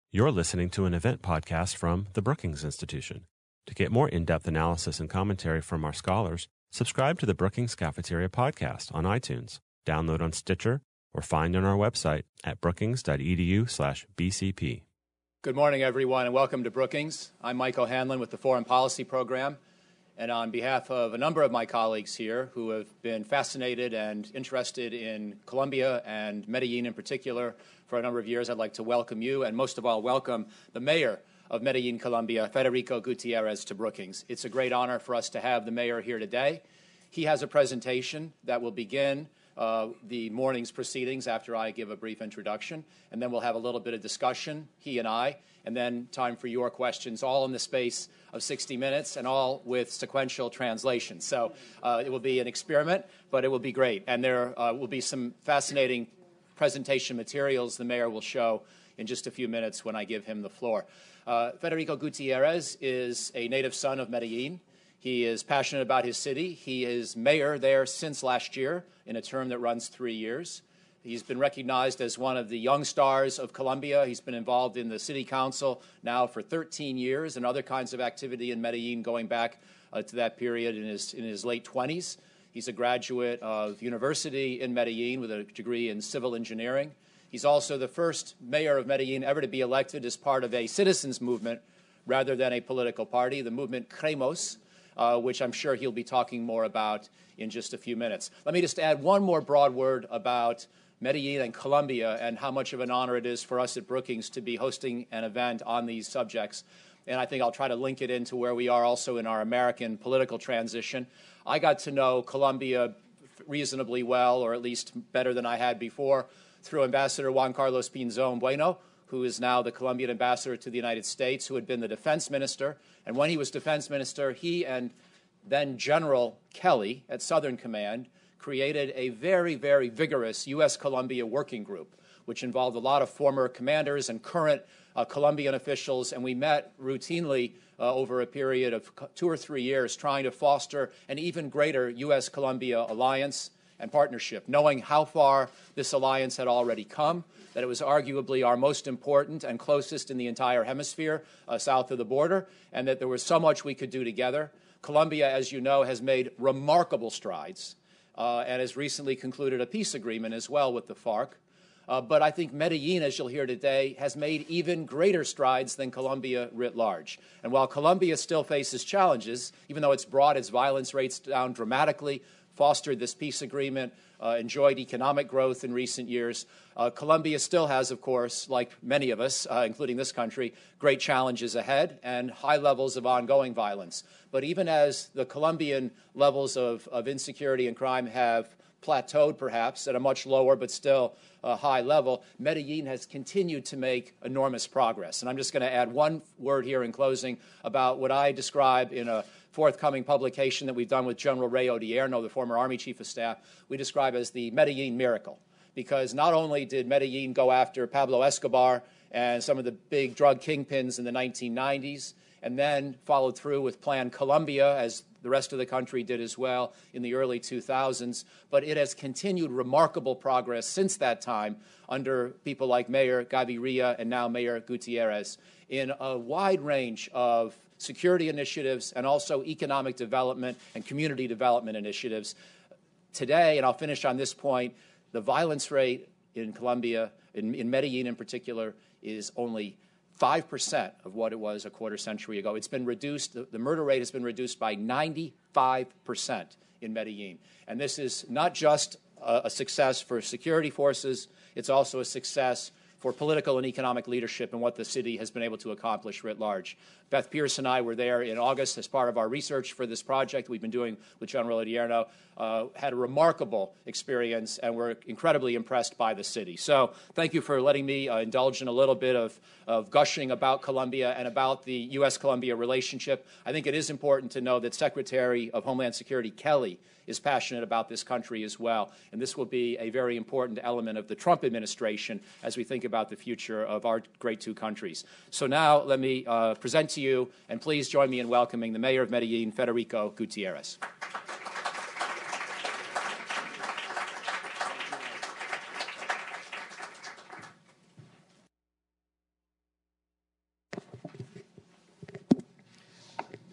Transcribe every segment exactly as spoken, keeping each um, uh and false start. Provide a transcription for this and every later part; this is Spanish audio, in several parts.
You're listening to an event podcast from the Brookings Institution. To get more in-depth analysis and commentary from our scholars, subscribe to the Brookings Cafeteria podcast on iTunes, download on Stitcher, or find on our website at brookings.edu slash BCP. Good morning, everyone, and welcome to Brookings. I'm Mike O'Hanlon with the Foreign Policy Program, and on behalf of a number of my colleagues here who have been fascinated and interested in Colombia and Medellin in particular for a number of years, I'd like to welcome you, and most of all, welcome the mayor of Medellin, Colombia, Federico Gutierrez, to Brookings. It's a great honor for us to have the mayor here today. He has a presentation that will begin uh, the morning's proceedings after I give a brief introduction, and then we'll have a little bit of discussion, he and I, and then time for your questions, all in the space of sixty minutes and all with sequential translation. So uh, it will be an experiment, but it will be great. And there uh, will be some fascinating presentation materials the mayor will show in just a few minutes when I give him the floor. Uh, Federico Gutierrez is a native son of Medellin. He is passionate about his city. He is mayor there since last year in a term that runs three years. He's been recognized as one of the young stars of Colombia. He's been involved in the city council now for thirteen years and other kinds of activity in Medellin going back uh, to that period in his, in his late twenties. He's a graduate of university in Medellin with a degree in civil engineering. He's also the first mayor of Medellin ever to be elected as part of a citizens movement rather than a political party, the movement Creemos, uh, which I'm sure he'll be talking more about in just a few minutes. Let me just add one more broad word about Medellin and Colombia and how much of an honor it is for us at Brookings to be hosting an event on these subjects. And I think I'll try to link it into where we are also in our American political transition. I got to know Colombia reasonably well, or at least better than I had before, through Ambassador Juan Carlos Pinzón Bueno, who is now the Colombian ambassador to the United States, who had been the defense minister. And when he was defense minister, he and then General Kelly at Southern Command created a very, very vigorous U S Colombia working group, which involved a lot of former commanders and current uh, Colombian officials, and we met routinely uh, over a period of two or three years trying to foster an even greater U S Colombia alliance and partnership, knowing how far this alliance had already come, that it was arguably our most important and closest in the entire hemisphere uh, south of the border, and that there was so much we could do together. Colombia, as you know, has made remarkable strides uh, and has recently concluded a peace agreement as well with the FARC. Uh, but I think Medellin, as you'll hear today, has made even greater strides than Colombia writ large. And while Colombia still faces challenges, even though it's brought its violence rates down dramatically, fostered this peace agreement, uh, enjoyed economic growth in recent years, uh, Colombia still has, of course, like many of us, uh, including this country, great challenges ahead and high levels of ongoing violence. But even as the Colombian levels of, of insecurity and crime have plateaued, perhaps, at a much lower but still uh, high level, Medellin has continued to make enormous progress. And I'm just going to add one word here in closing about what I describe in a forthcoming publication that we've done with General Ray Odierno, the former Army Chief of Staff, we describe as the Medellin miracle. Because not only did Medellin go after Pablo Escobar and some of the big drug kingpins in the nineteen nineties, and then followed through with Plan Colombia, as the rest of the country did as well in the early two thousands, but it has continued remarkable progress since that time under people like Mayor Gaviria and now Mayor Gutierrez in a wide range of security initiatives and also economic development and community development initiatives. Today, and I'll finish on this point, the violence rate in Colombia, in, in Medellin in particular, is only five percent of what it was a quarter century ago. It's been reduced, the, the murder rate has been reduced by ninety-five percent in Medellin. And this is not just a, a success for security forces, it's also a success for political and economic leadership and what the city has been able to accomplish writ large. Beth Pierce and I were there in August as part of our research for this project we've been doing with General Odierno, uh, had a remarkable experience, and we're incredibly impressed by the city. So thank you for letting me uh, indulge in a little bit of, of gushing about Colombia and about the U S Colombia relationship. I think it is important to know that Secretary of Homeland Security Kelly is passionate about this country as well, and this will be a very important element of the Trump administration as we think about the future of our great two countries. So now let me uh, present to you, and please join me in welcoming the Mayor of Medellin, Federico Gutierrez.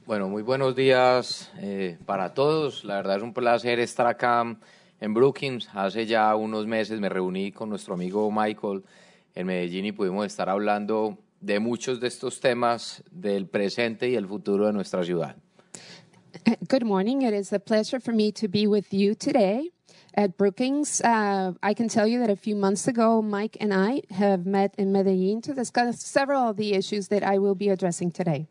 Bueno, muy buenos días eh, para todos. La verdad es un placer estar acá en Brookings. Hace ya unos meses me reuní con nuestro amigo Michael en Medellín y pudimos estar hablando de muchos de estos temas del presente y el futuro de nuestra ciudad. Good morning. It is a pleasure for me to be with you today at Brookings. Uh, I can tell you that a few months ago, Mike and I have met in Medellin to discuss several of the issues that I will be addressing today.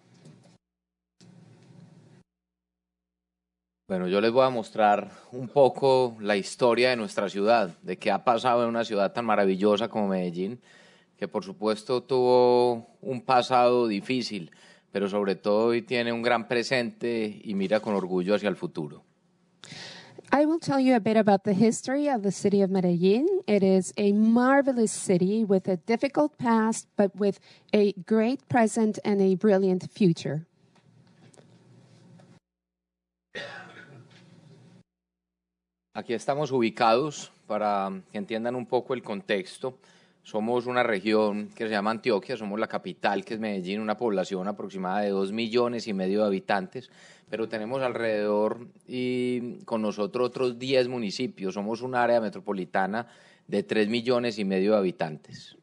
Bueno, yo les voy a mostrar un poco la historia de nuestra ciudad, de qué ha pasado en una ciudad tan maravillosa como Medellín, que por supuesto tuvo un pasado difícil, pero sobre todo hoy tiene un gran presente y mira con orgullo hacia el futuro. I will tell you a bit about the history of the city of Medellin. It is a marvelous city with a difficult past, but with a great present and a brilliant future. Aquí estamos ubicados para que entiendan un poco el contexto. Somos una región que se llama Antioquia, somos la capital, que es Medellín, una población aproximada de dos millones y medio de habitantes, pero tenemos alrededor y con nosotros otros diez municipios. Somos un área metropolitana de tres millones y medio de habitantes.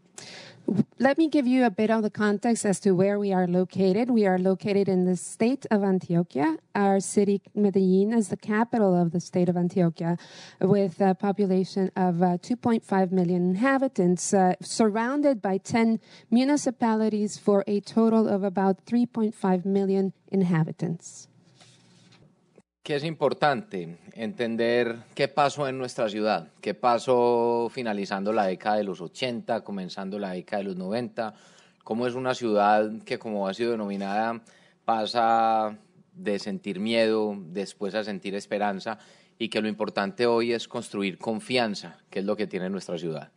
Let me give you a bit of the context as to where we are located. We are located in the state of Antioquia. Our city, Medellin, is the capital of the state of Antioquia, with a population of uh, two point five million inhabitants, uh, surrounded by ten municipalities for a total of about three point five million inhabitants. ¿Qué es importante? Entender qué pasó en nuestra ciudad, qué pasó finalizando la década de los ochenta, comenzando la década de los noventa, cómo es una ciudad que, como ha sido denominada, pasa de sentir miedo, después a sentir esperanza, y que lo importante hoy es construir confianza, que es lo que tiene nuestra ciudad.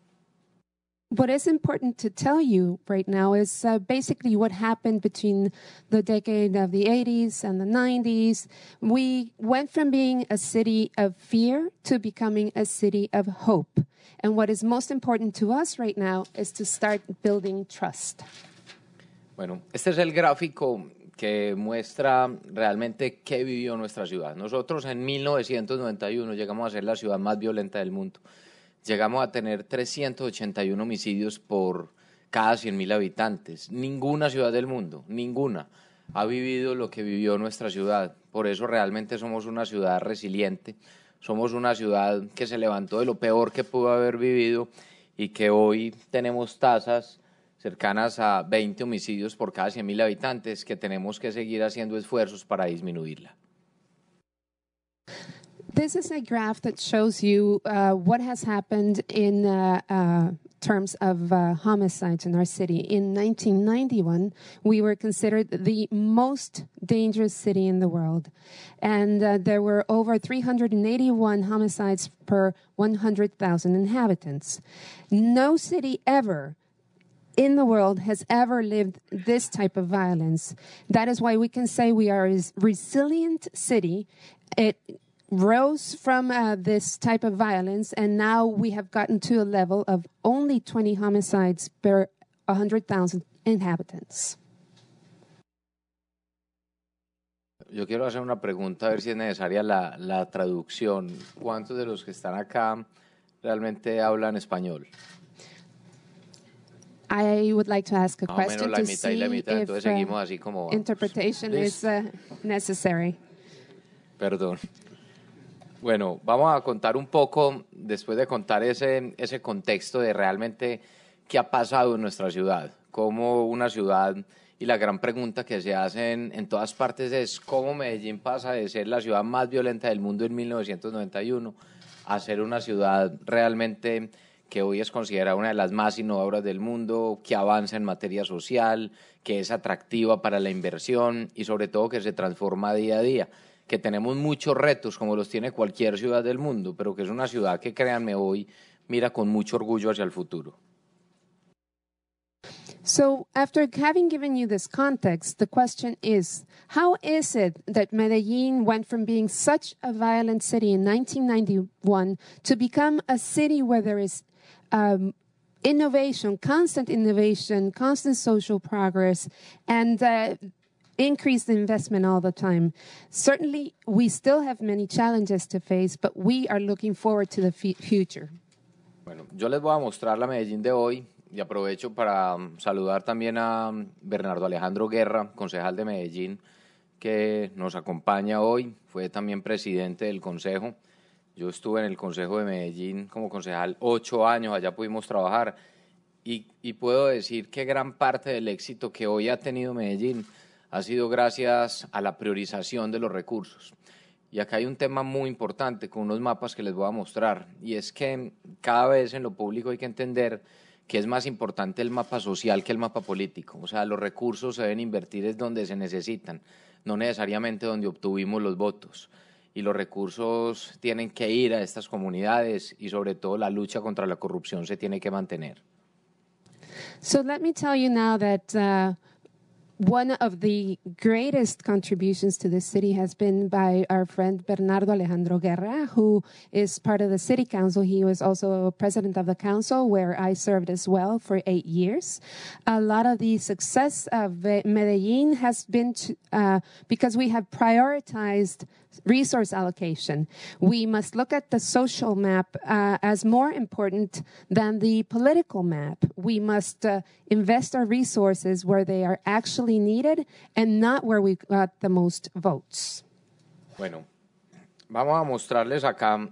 What is important to tell you right now is uh, basically what happened between the decade of the eighties and the nineties. We went from being a city of fear to becoming a city of hope. And what is most important to us right now is to start building trust. Bueno, este es el gráfico que muestra realmente qué vivió nuestra ciudad. Nosotros en mil novecientos noventa y uno llegamos a ser la ciudad más violenta del mundo. Llegamos a tener trescientos ochenta y uno homicidios por cada cien mil habitantes. Ninguna ciudad del mundo, ninguna, ha vivido lo que vivió nuestra ciudad. Por eso realmente somos una ciudad resiliente, somos una ciudad que se levantó de lo peor que pudo haber vivido y que hoy tenemos tasas cercanas a veinte homicidios por cada cien mil habitantes, que tenemos que seguir haciendo esfuerzos para disminuirla. This is a graph that shows you uh, what has happened in uh, uh, terms of uh, homicides in our city. In nineteen ninety-one, we were considered the most dangerous city in the world. And uh, there were over three hundred eighty-one homicides per one hundred thousand inhabitants. No city ever in the world has ever lived this type of violence. That is why we can say we are a resilient city. It rose from uh, this type of violence, and now we have gotten to a level of only twenty homicides per one hundred thousand inhabitants. Yo quiero hacer una pregunta, a ver si es necesaria la, la traducción. ¿Cuántos de los que están acá realmente hablan español? I would like to ask a Más o menos question la to mitad y see la mitad, if entonces uh, seguimos así como va. interpretation Please. is uh, necessary. Perdón. Bueno, vamos a contar un poco, después de contar ese, ese contexto de realmente qué ha pasado en nuestra ciudad, cómo una ciudad, y la gran pregunta que se hace en, en todas partes es cómo Medellín pasa de ser la ciudad más violenta del mundo en mil novecientos noventa y uno a ser una ciudad realmente que hoy es considerada una de las más innovadoras del mundo, que avanza en materia social, que es atractiva para la inversión y sobre todo que se transforma día a día, que tenemos muchos retos como los tiene cualquier ciudad del mundo, pero que es una ciudad que, créanme, hoy mira con mucho orgullo hacia el futuro. So after having given you this context, the question is, how is it that Medellin went from being such a violent city in nineteen ninety-one to become a city where there is um, innovation, constant innovation, constant social progress, and uh, increased investment all the time. Certainly, we still have many challenges to face, but we are looking forward to the f- future. Bueno, yo les voy a mostrar la Medellín de hoy y aprovecho para um, saludar también a um, Bernardo Alejandro Guerra, concejal de Medellín, que nos acompaña hoy. Fue también presidente del consejo. Yo estuve en el consejo de Medellín como concejal ocho años, allá pudimos trabajar y, y puedo decir que gran parte del éxito que hoy ha tenido Medellín ha sido gracias a la priorización de los recursos. Y acá hay un tema muy importante con unos mapas que les voy a mostrar, y es que cada vez en lo público hay que entender que es más importante el mapa social que el mapa político. O sea, los recursos se deben invertir es donde se necesitan, no necesariamente donde obtuvimos los votos. Y los recursos tienen que ir a estas comunidades y sobre todo la lucha contra la corrupción se tiene que mantener. So let me tell you now that uh, one of the greatest contributions to the city has been by our friend Bernardo Alejandro Guerra, who is part of the city council. He was also president of the council, where I served as well for eight years. A lot of the success of Medellin has been to, uh, because we have prioritized resource allocation. We must look at the social map uh, as more important than the political map. We must uh, invest our resources where they are actually needed and not where we got the most votes. Bueno, vamos a mostrarles acá.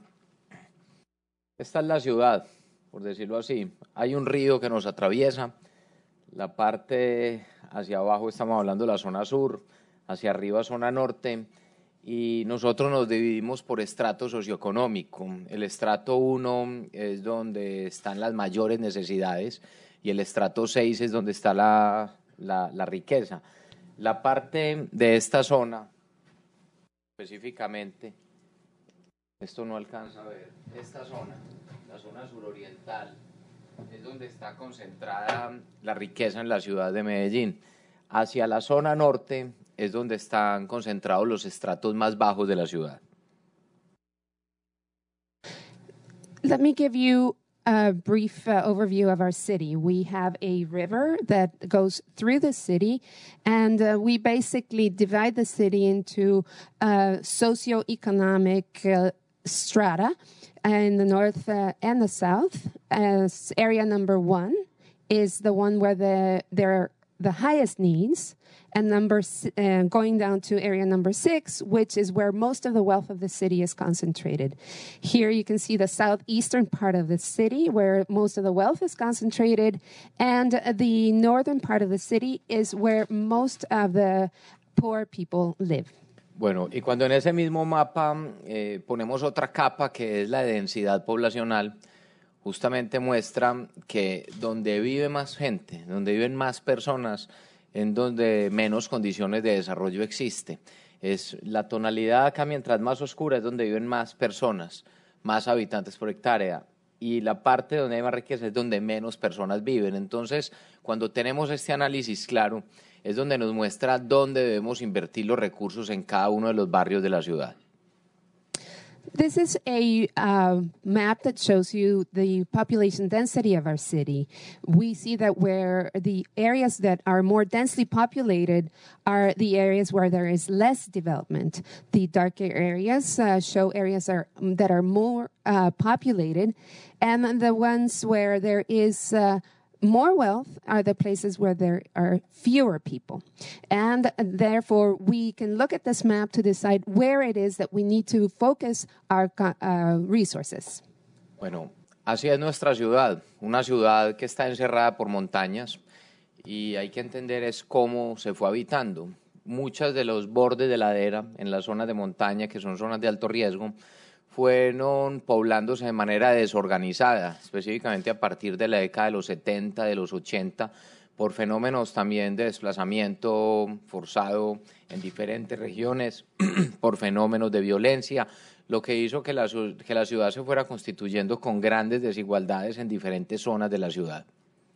Esta es la ciudad, por decirlo así. Hay un río que nos atraviesa. La parte hacia abajo estamos hablando de la zona sur, hacia arriba zona norte. Y nosotros nos dividimos por estrato socioeconómico. El estrato uno es donde están las mayores necesidades y el estrato seis es donde está la, la, la riqueza. La parte de esta zona, específicamente, esto no alcanza a ver, esta zona, la zona suroriental, es donde está concentrada la riqueza en la ciudad de Medellín. Hacia la zona norte es donde están concentrados los estratos más bajos de la ciudad. Let me give you a brief uh, overview of our city. We have a river that goes through the city, and uh, we basically divide the city into uh, socioeconomic uh, strata in the north uh, and the south. As area number one is the one where the there are the highest needs, and number uh, going down to area number six, which is where most of the wealth of the city is concentrated. Here you can see the southeastern part of the city where most of the wealth is concentrated, and the northern part of the city is where most of the poor people live. Bueno, y cuando en ese mismo mapa eh, ponemos otra capa que es la densidad poblacional, justamente muestra que donde vive más gente, donde viven más personas, en donde menos condiciones de desarrollo existe. Es la tonalidad acá, mientras más oscura, es donde viven más personas, más habitantes por hectárea, y la parte donde hay más riqueza es donde menos personas viven. Entonces, cuando tenemos este análisis claro, es donde nos muestra dónde debemos invertir los recursos en cada uno de los barrios de la ciudad. This is a uh, map that shows you the population density of our city. We see that where the areas that are more densely populated are the areas where there is less development. The darker areas uh, show areas are, that are more uh, populated, and the ones where there is uh, more wealth are the places where there are fewer people. And therefore, we can look at this map to decide where it is that we need to focus our uh, resources. Bueno, así es nuestra ciudad, una ciudad que está encerrada por montañas, y hay que entender es cómo se fue habitando. Muchos de los bordes de ladera en las zonas de montaña, que son zonas de alto riesgo, fueron poblándose de manera desorganizada, específicamente a partir de la década de los setenta, de los ochenta, por fenómenos también de desplazamiento forzado en diferentes regiones, por fenómenos de violencia, lo que hizo que la, que la ciudad se fuera constituyendo con grandes desigualdades en diferentes zonas de la ciudad.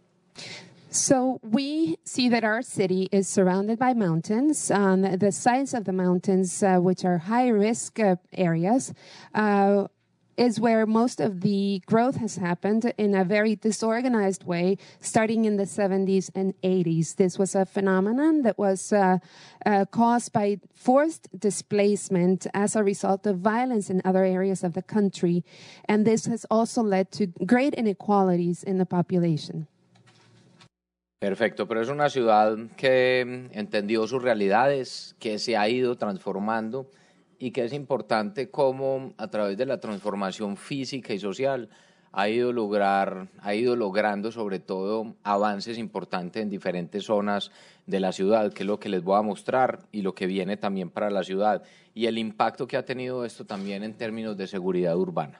So we see that our city is surrounded by mountains. On the sides of the mountains, uh, which are high-risk uh, areas, uh, is where most of the growth has happened in a very disorganized way, starting in the seventies and eighties. This was a phenomenon that was uh, uh, caused by forced displacement as a result of violence in other areas of the country. And this has also led to great inequalities in the population. Perfecto, pero es una ciudad que entendió sus realidades, que se ha ido transformando y que es importante cómo a través de la transformación física y social ha ido, lograr, ha ido logrando sobre todo avances importantes en diferentes zonas de la ciudad, que es lo que les voy a mostrar y lo que viene también para la ciudad y el impacto que ha tenido esto también en términos de seguridad urbana.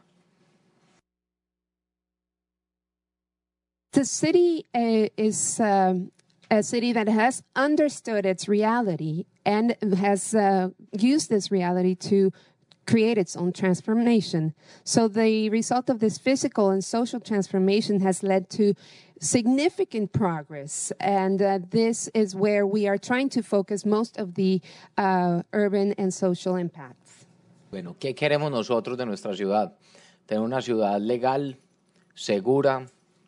The city uh, is uh, a city that has understood its reality and has uh, used this reality to create its own transformation. So the result of this physical and social transformation has led to significant progress, and uh, this is where we are trying to focus most of the uh, urban and social impacts. Bueno, ¿qué queremos nosotros de nuestra ciudad? Tener una ciudad legal, segura,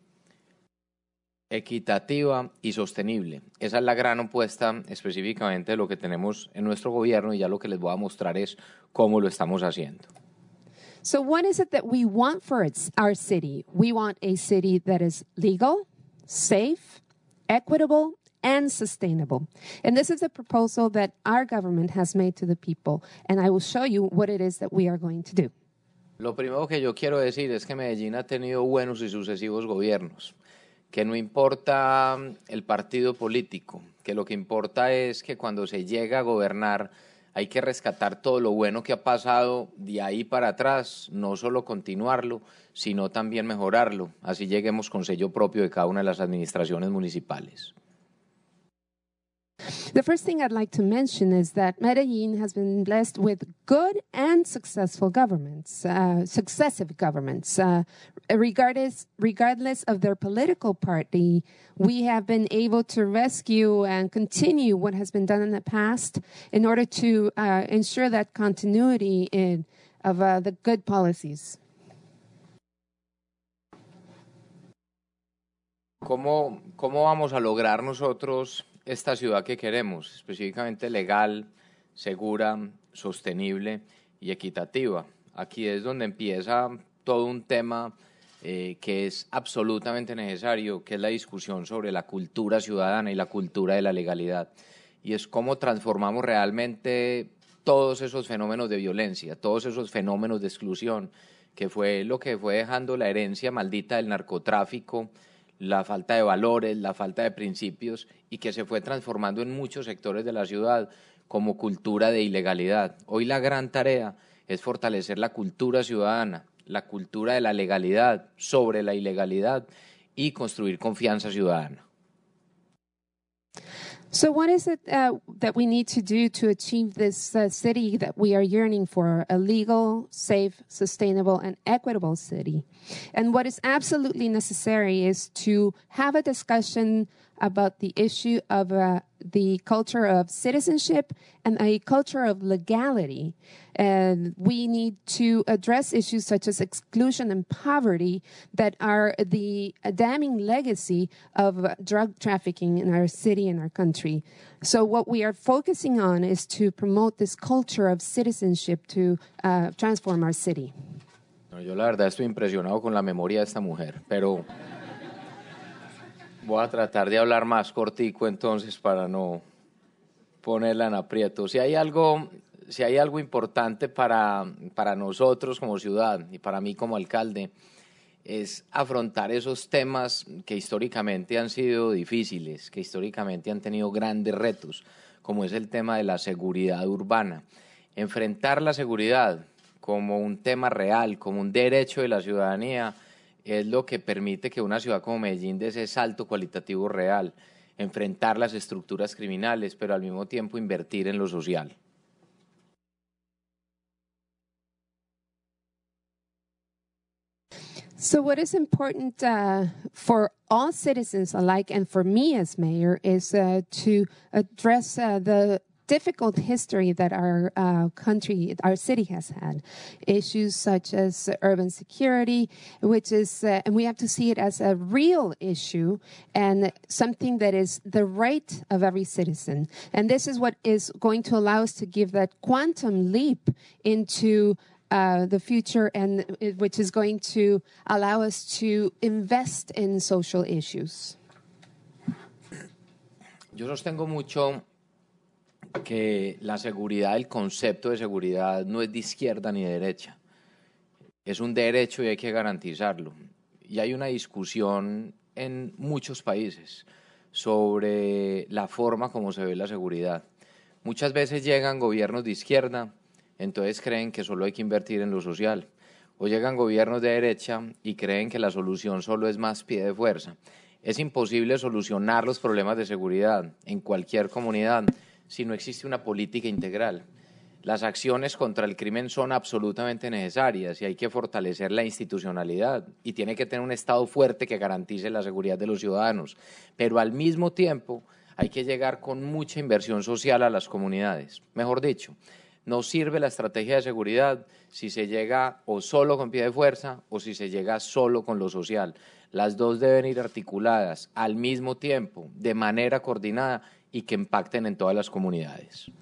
equitativa y sostenible. Esa es la gran apuesta específicamente de lo que tenemos en nuestro gobierno y ya lo que les voy a mostrar es cómo lo estamos haciendo. So what is it that we want for its, our city? We want a city that is legal, safe, equitable, and sustainable. And this is a proposal that our government has made to the people, and I will show you what it is that we are going to do. Lo primero que yo quiero decir es que Medellín ha tenido buenos y sucesivos gobiernos, que no importa el partido político, que lo que importa es que cuando se llega a gobernar hay que rescatar todo lo bueno que ha pasado de ahí para atrás, no solo continuarlo, sino también mejorarlo. Así lleguemos con sello propio de cada una de las administraciones municipales. The first thing I'd like to mention is that Medellin has been blessed with good and successful governments, uh, successive governments. Uh, regardless, regardless of their political party, we have been able to rescue and continue what has been done in the past in order to uh, ensure that continuity in, of uh, the good policies. ¿Cómo, cómo vamos a lograr nosotros esta ciudad que queremos, específicamente legal, segura, sostenible y equitativa? Aquí es donde empieza todo un tema eh, que es absolutamente necesario, que es la discusión sobre la cultura ciudadana y la cultura de la legalidad. Y es cómo transformamos realmente todos esos fenómenos de violencia, todos esos fenómenos de exclusión, que fue lo que fue dejando la herencia maldita del narcotráfico, la falta de valores, la falta de principios y que se fue transformando en muchos sectores de la ciudad como cultura de ilegalidad. Hoy la gran tarea es fortalecer la cultura ciudadana, la cultura de la legalidad sobre la ilegalidad y construir confianza ciudadana. So what is it uh, that we need to do to achieve this uh, city that we are yearning for, a legal, safe, sustainable, and equitable city? And what is absolutely necessary is to have a discussion about the issue of uh, the culture of citizenship and a culture of legality. And we need to address issues such as exclusion and poverty that are the damning legacy of drug trafficking in our city and our country. So what we are focusing on is to promote this culture of citizenship to uh, transform our city. Yo la verdad estoy impresionado con la memoria de esta mujer, pero voy a tratar de hablar más cortico entonces para no ponerla en aprieto. Si hay algo, si hay algo importante para, para nosotros como ciudad y para mí como alcalde, es afrontar esos temas que históricamente han sido difíciles, que históricamente han tenido grandes retos, como es el tema de la seguridad urbana. Enfrentar la seguridad como un tema real, como un derecho de la ciudadanía, es lo que permite que una ciudad como Medellín dé ese salto cualitativo real, enfrentar las estructuras criminales, pero al mismo tiempo invertir en lo social. So what is important uh, for all citizens alike and for me as mayor is uh, to address uh, the difficult history that our uh, country, our city has had. Issues such as urban security, which is, uh, and we have to see it as a real issue and something that is the right of every citizen. And this is what is going to allow us to give that quantum leap into Uh, the future, and uh, which is going to allow us to invest in social issues. Yo sostengo mucho que la seguridad, el concepto de seguridad no es de izquierda ni de derecha. Es un derecho y hay que garantizarlo. Y hay una discusión en muchos países sobre la forma como se ve la seguridad. Muchas veces llegan gobiernos de izquierda, entonces creen que solo hay que invertir en lo social. O llegan gobiernos de derecha y creen que la solución solo es más pie de fuerza. Es imposible solucionar los problemas de seguridad en cualquier comunidad si no existe una política integral. Las acciones contra el crimen son absolutamente necesarias y hay que fortalecer la institucionalidad y tiene que tener un Estado fuerte que garantice la seguridad de los ciudadanos. Pero al mismo tiempo hay que llegar con mucha inversión social a las comunidades. Mejor dicho, no sirve la estrategia de seguridad si se llega o solo con pie de fuerza o si se llega solo con lo social. Las dos deben ir articuladas al mismo tiempo, de manera coordinada y que impacten en todas las comunidades.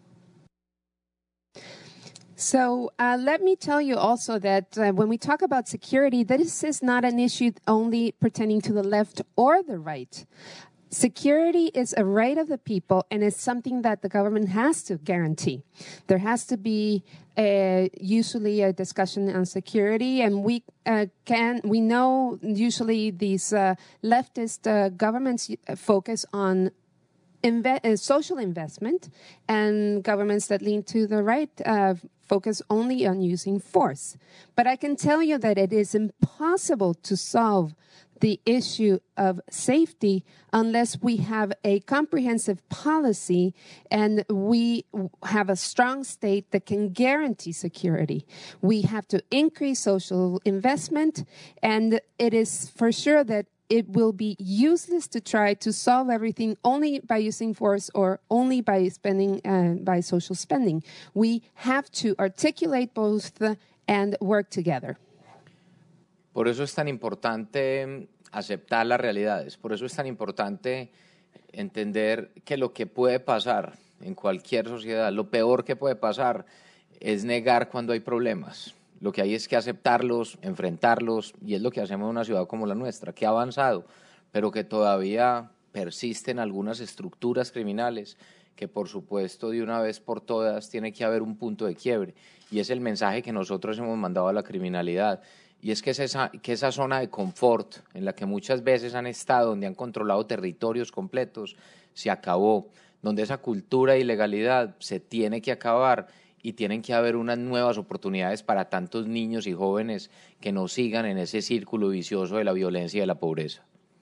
So uh, let me tell you also that uh, when we talk about security, this is not an issue only pertaining to the left or the right. Security is a right of the people, and it's something that the government has to guarantee. There has to be uh, usually a discussion on security, and we uh, can we know usually these uh, leftist uh, governments focus on Inve- uh, social investment, and governments that lean to the right uh, focus only on using force. But I can tell you that it is impossible to solve the issue of safety unless we have a comprehensive policy and we have a strong state that can guarantee security. We have to increase social investment, and it is for sure that it will be useless to try to solve everything only by using force or only by spending, uh, by social spending. We have to articulate both and work together. Por eso es tan importante aceptar las realidades, por eso es tan importante entender que lo que puede pasar en cualquier sociedad, lo peor que puede pasar es negar cuando hay problemas. Lo que hay es que aceptarlos, enfrentarlos, y es lo que hacemos en una ciudad como la nuestra, que ha avanzado, pero que todavía persisten algunas estructuras criminales que, por supuesto, de una vez por todas tiene que haber un punto de quiebre, y es el mensaje que nosotros hemos mandado a la criminalidad, y es que esa, que esa zona de confort en la que muchas veces han estado, donde han controlado territorios completos, se acabó, donde esa cultura de ilegalidad se tiene que acabar, y tienen que haber unas nuevas oportunidades para tantos niños y jóvenes que no sigan en ese círculo vicioso de la violencia y de la pobreza.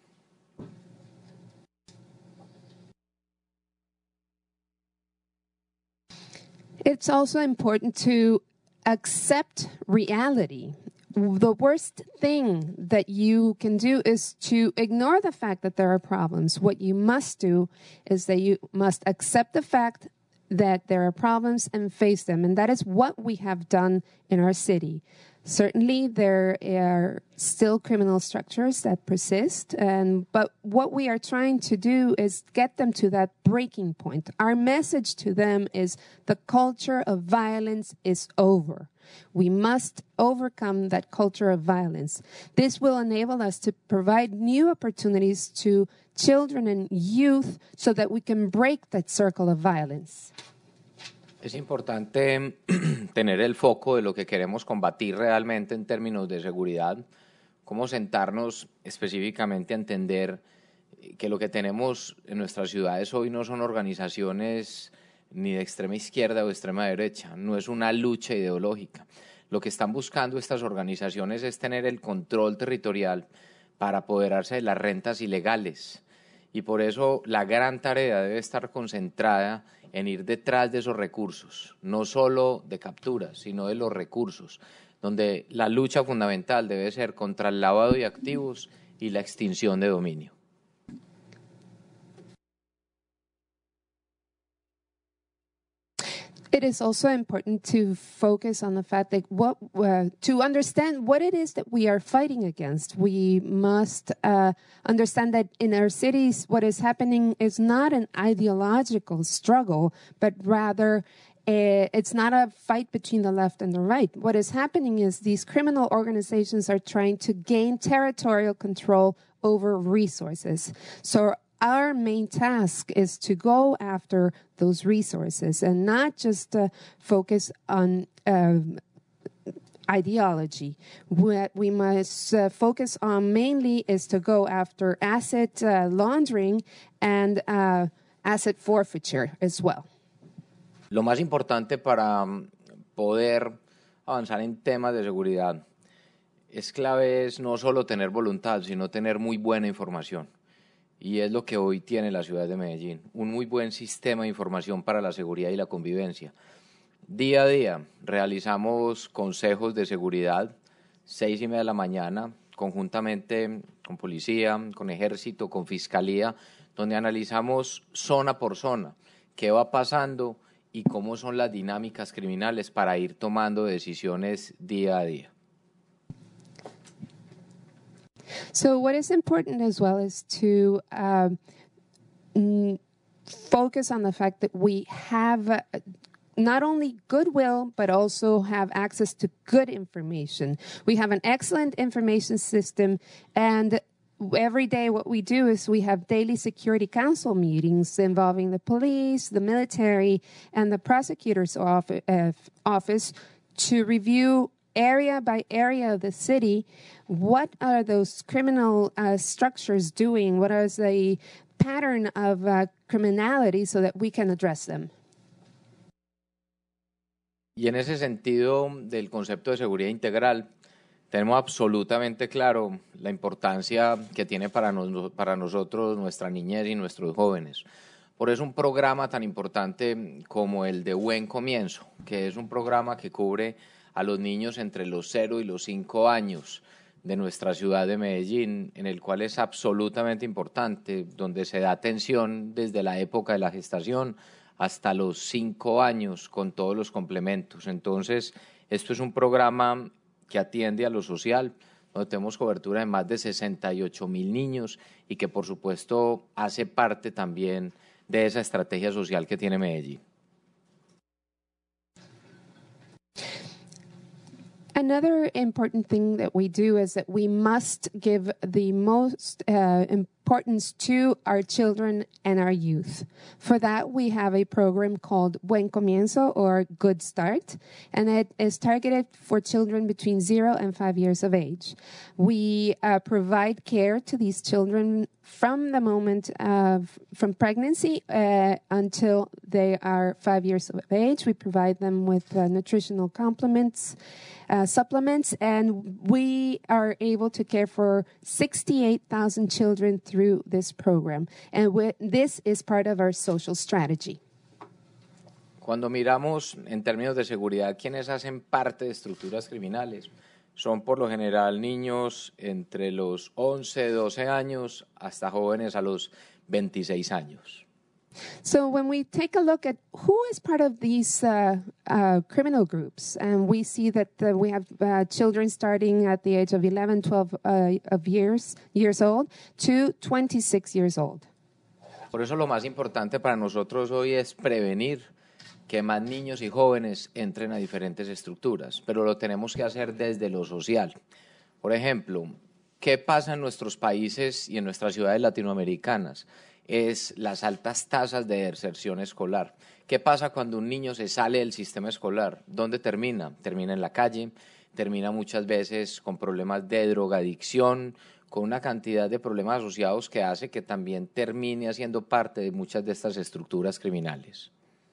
It's also important to accept reality. The worst thing that you can do is to ignore the fact that there are problems. What you must do is that you must accept the fact that there are problems and face them. And that is what we have done in our city. Certainly, there are still criminal structures that persist, and but what we are trying to do is get them to that breaking point. Our message to them is the culture of violence is over. We must overcome that culture of violence. This will enable us to provide new opportunities to children and youth so that we can break that circle of violence. Es importante tener el foco de lo que queremos combatir realmente en términos de seguridad, cómo sentarnos específicamente a entender que lo que tenemos en nuestras ciudades hoy no son organizaciones ni de extrema izquierda o de extrema derecha, no es una lucha ideológica. Lo que están buscando estas organizaciones es tener el control territorial para apoderarse de las rentas ilegales. Y por eso la gran tarea debe estar concentrada en ir detrás de esos recursos, no solo de capturas, sino de los recursos, donde la lucha fundamental debe ser contra el lavado de activos y la extinción de dominio. It is also important to focus on the fact that what uh, to understand what it is that we are fighting against. We must uh, understand that in our cities, what is happening is not an ideological struggle, but rather uh, it's not a fight between the left and the right. What is happening is these criminal organizations are trying to gain territorial control over resources. So our main task is to go after those resources and not just uh, focus on uh, ideology. What we must uh, focus on mainly is to go after asset uh, laundering and uh, asset forfeiture as well. Lo más importante para poder avanzar en temas de seguridad es clave es no solo tener voluntad, sino tener muy buena información. Y es lo que hoy tiene la ciudad de Medellín, un muy buen sistema de información para la seguridad y la convivencia. Día a día realizamos consejos de seguridad, seis y media de la mañana, conjuntamente con policía, con ejército, con fiscalía, donde analizamos zona por zona qué va pasando y cómo son las dinámicas criminales para ir tomando decisiones día a día. So what is important as well is to uh, n- focus on the fact that we have uh, not only goodwill, but also have access to good information. We have an excellent information system, and every day what we do is we have daily security council meetings involving the police, the military, and the prosecutor's office, uh, office to review area by area of the city, what are those criminal uh, structures doing? What is the pattern of uh, criminality so that we can address them? Y en ese sentido del concepto de seguridad integral, tenemos absolutamente claro la importancia que tiene para, nos, para nosotros nuestra niñez y nuestros jóvenes. Por eso un programa tan importante como el de Buen Comienzo, que es un programa que cubre a los niños entre los cero y los cinco años de nuestra ciudad de Medellín, en el cual es absolutamente importante, donde se da atención desde la época de la gestación hasta los cinco años con todos los complementos. Entonces, esto es un programa que atiende a lo social, donde tenemos cobertura de más de sesenta y ocho mil niños y que, por supuesto, hace parte también de esa estrategia social que tiene Medellín. Another important thing that we do is that we must give the most uh, importance to our children and our youth. For that, we have a program called Buen Comienzo, or Good Start, and it is targeted for children between zero and five years of age. We uh, provide care to these children from the moment of from pregnancy uh, until they are five years of age. We provide them with uh, nutritional complements, uh, supplements, and we are able to care for sixty-eight thousand children through this program. And we, this is part of our social strategy. Cuando miramos en términos de seguridad quienes hacen parte de estructuras criminales, son por lo general niños entre los once, doce años hasta jóvenes a los veintiséis años. So when we take a look at who is part of these uh, uh, criminal groups, and we see that uh, we have uh, children starting at the age of eleven, twelve uh, of years, years old to twenty-six years old. Por eso lo más importante para nosotros hoy es prevenir que más niños y jóvenes entren a diferentes estructuras, pero lo tenemos que hacer desde lo social. Por ejemplo, ¿qué pasa en nuestros países y en nuestras ciudades latinoamericanas? Es las altas tasas de deserción escolar. ¿Qué pasa cuando un niño se sale del sistema escolar? ¿Dónde termina? Termina en la calle, termina muchas veces con problemas de drogadicción, con una cantidad de problemas asociados que hace que también termine siendo parte de muchas de estas estructuras criminales.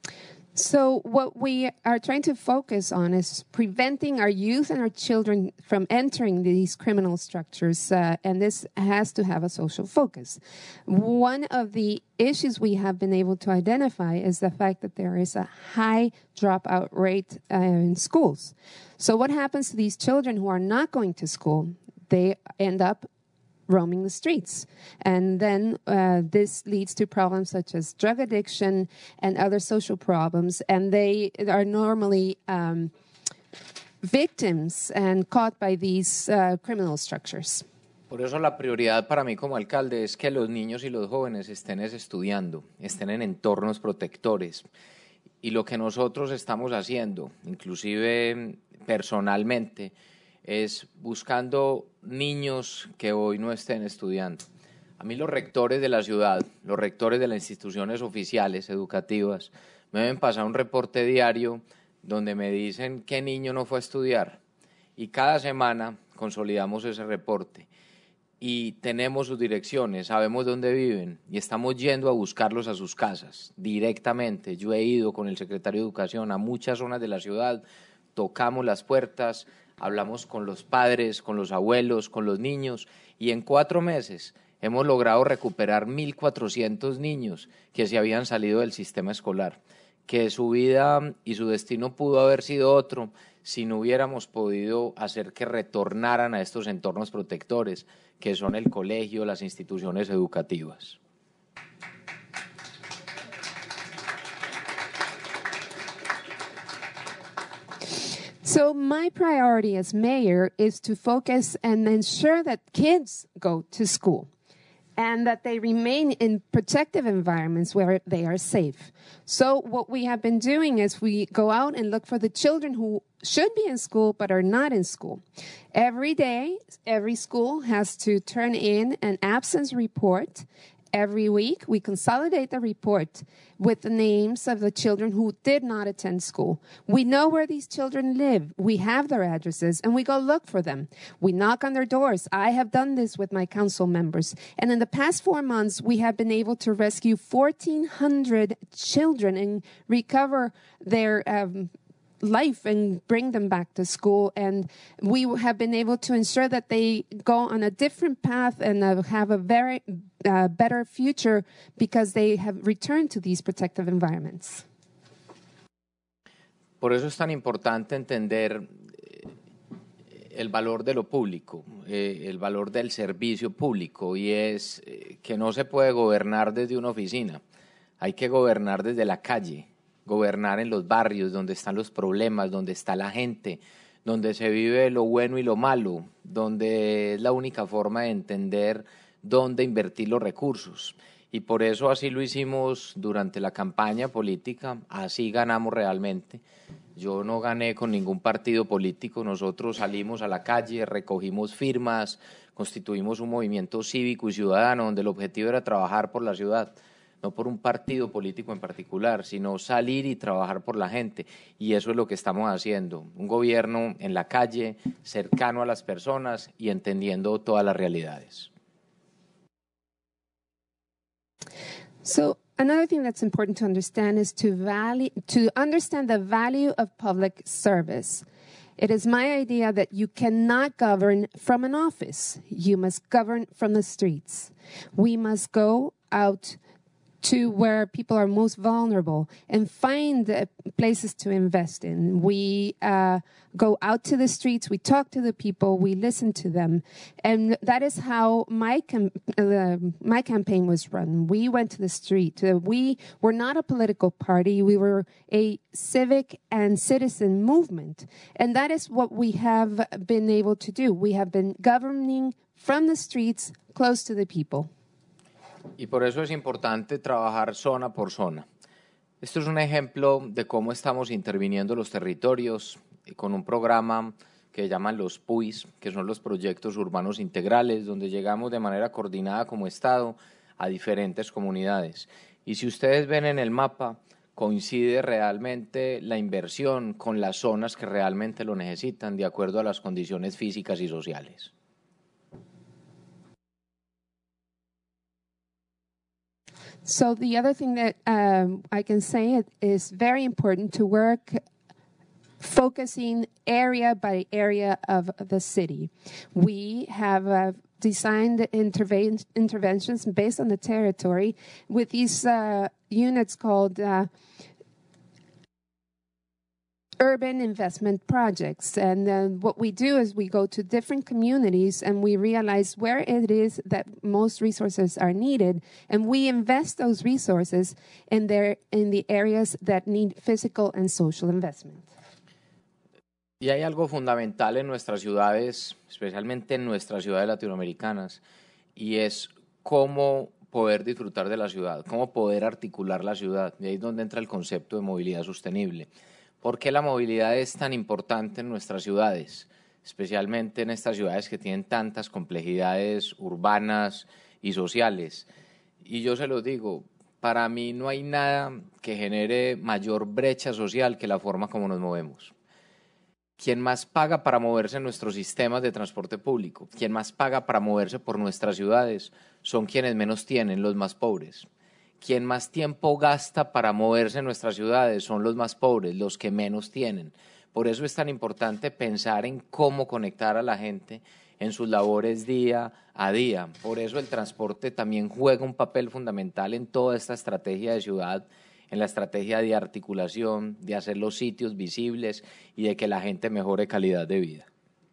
So what we are trying to focus on is preventing our youth and our children from entering these criminal structures, uh, and this has to have a social focus. One of the issues we have been able to identify is the fact that there is a high dropout rate uh, in schools. So what happens to these children who are not going to school? They end up roaming the streets. And then uh, this leads to problems such as drug addiction and other social problems. And they are normally um, victims and caught by these uh, criminal structures. Por eso la prioridad para mí como alcalde es que los niños y los jóvenes estén estudiando, estén en entornos protectores. Y lo que nosotros estamos haciendo, inclusive personalmente, es buscando niños que hoy no estén estudiando. A mí los rectores de la ciudad, los rectores de las instituciones oficiales educativas, me deben pasar un reporte diario donde me dicen qué niño no fue a estudiar. Y cada semana consolidamos ese reporte. Y tenemos sus direcciones, sabemos dónde viven y estamos yendo a buscarlos a sus casas directamente. Yo he ido con el secretario de Educación a muchas zonas de la ciudad, tocamos las puertas, hablamos con los padres, con los abuelos, con los niños y en cuatro meses hemos logrado recuperar mil cuatrocientos niños que se habían salido del sistema escolar, que su vida y su destino pudo haber sido otro si no hubiéramos podido hacer que retornaran a estos entornos protectores, que son el colegio, las instituciones educativas. So my priority as mayor is to focus and ensure that kids go to school and that they remain in protective environments where they are safe. So what we have been doing is we go out and look for the children who should be in school but are not in school. Every day, every school has to turn in an absence report. Every week, we consolidate the report with the names of the children who did not attend school. We know where these children live. We have their addresses, and we go look for them. We knock on their doors. I have done this with my council members. And in the past four months, we have been able to rescue fourteen hundred children and recover their um, life and bring them back to school. And we have been able to ensure that they go on a different path and uh, have a very uh, better future because they have returned to these protective environments. Por eso es tan importante entender el valor de lo público, eh, el valor del servicio público, y es eh, que no se puede gobernar desde una oficina, hay que gobernar desde la calle. Gobernar en los barrios donde están los problemas, donde está la gente, donde se vive lo bueno y lo malo, donde es la única forma de entender dónde invertir los recursos. Y por eso así lo hicimos durante la campaña política, así ganamos realmente. Yo no gané con ningún partido político, nosotros salimos a la calle, recogimos firmas, constituimos un movimiento cívico y ciudadano donde el objetivo era trabajar por la ciudad. No por un partido político en particular, sino salir y trabajar por la gente. Y eso es lo que estamos haciendo. Un gobierno en la calle, cercano a las personas y entendiendo todas las realidades. So another thing that's important to understand is to value, to understand the value of public service. It is my idea that you cannot govern from an office. You must govern from the streets. We must go out to where people are most vulnerable and find uh, places to invest in. We uh, go out to the streets, we talk to the people, we listen to them. And that is how my, com uh, my campaign was run. We went to the street. Uh, we were not a political party. We were a civic and citizen movement. And that is what we have been able to do. We have been governing from the streets, close to the people. Y por eso es importante trabajar zona por zona. Esto es un ejemplo de cómo estamos interviniendo los territorios con un programa que llaman los P U Is, que son los proyectos urbanos integrales, donde llegamos de manera coordinada como Estado a diferentes comunidades. Y si ustedes ven en el mapa, coincide realmente la inversión con las zonas que realmente lo necesitan, de acuerdo a las condiciones físicas y sociales. So the other thing that um, I can say it is very important to work focusing area by area of the city. We have uh, designed interve interventions based on the territory with these uh, units called uh, urban investment projects. And uh, what we do is we go to different communities and we realize where it is that most resources are needed, and we invest those resources in, their, in the areas that need physical and social investment. Y hay algo fundamental en nuestras ciudades, especialmente en nuestras ciudades latinoamericanas, y es cómo poder disfrutar de la ciudad, cómo poder articular la ciudad. Y ahí es donde entra el concepto de movilidad sostenible. ¿Por qué la movilidad es tan importante en nuestras ciudades? Especialmente en estas ciudades que tienen tantas complejidades urbanas y sociales. Y yo se los digo, para mí no hay nada que genere mayor brecha social que la forma como nos movemos. ¿Quién más paga para moverse en nuestros sistemas de transporte público? ¿Quién más paga para moverse por nuestras ciudades? Son quienes menos tienen, los más pobres. Quien más tiempo gasta para moverse en nuestras ciudades son los más pobres, los que menos tienen. Por eso es tan importante pensar en cómo conectar a la gente en sus labores día a día. Por eso el transporte también juega un papel fundamental en toda esta estrategia de ciudad, en la estrategia de articulación, de hacer los sitios visibles y de que la gente mejore calidad de vida.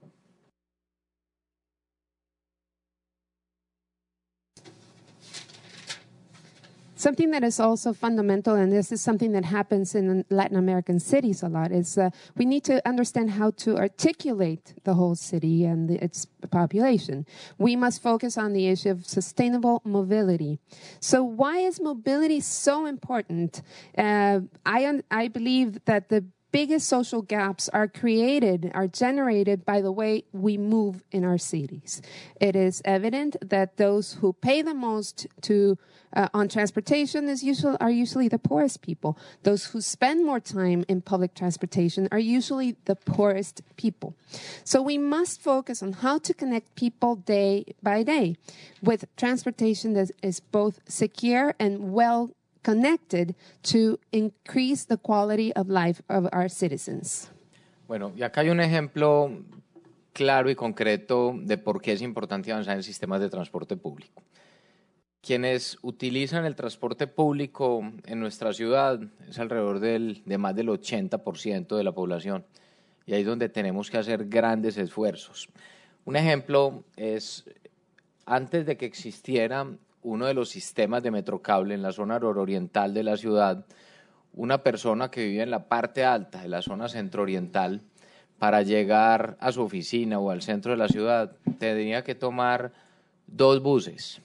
Something that is also fundamental, and this is something that happens in Latin American cities a lot, is uh, we need to understand how to articulate the whole city and the, its population. We must focus on the issue of sustainable mobility. So why is mobility so important? Uh, I, I believe that the biggest social gaps are created, are generated by the way we move in our cities. It is evident that those who pay the most to uh, on transportation is usually, are usually the poorest people. Those who spend more time in public transportation are usually the poorest people. So we must focus on how to connect people day by day with transportation that is both secure and well connected to increase the quality of life of our citizens. Bueno, y acá hay un ejemplo claro y concreto de por qué es importante avanzar en sistemas de transporte público. Quienes utilizan el transporte público en nuestra ciudad es alrededor del, de más del ochenta por ciento de la población, y ahí es donde tenemos que hacer grandes esfuerzos. Un ejemplo es, antes de que existiera uno de los sistemas de Metrocable en la zona nororiental de la ciudad, una persona que vivía en la parte alta de la zona centrooriental, para llegar a su oficina o al centro de la ciudad, tenía que tomar dos buses,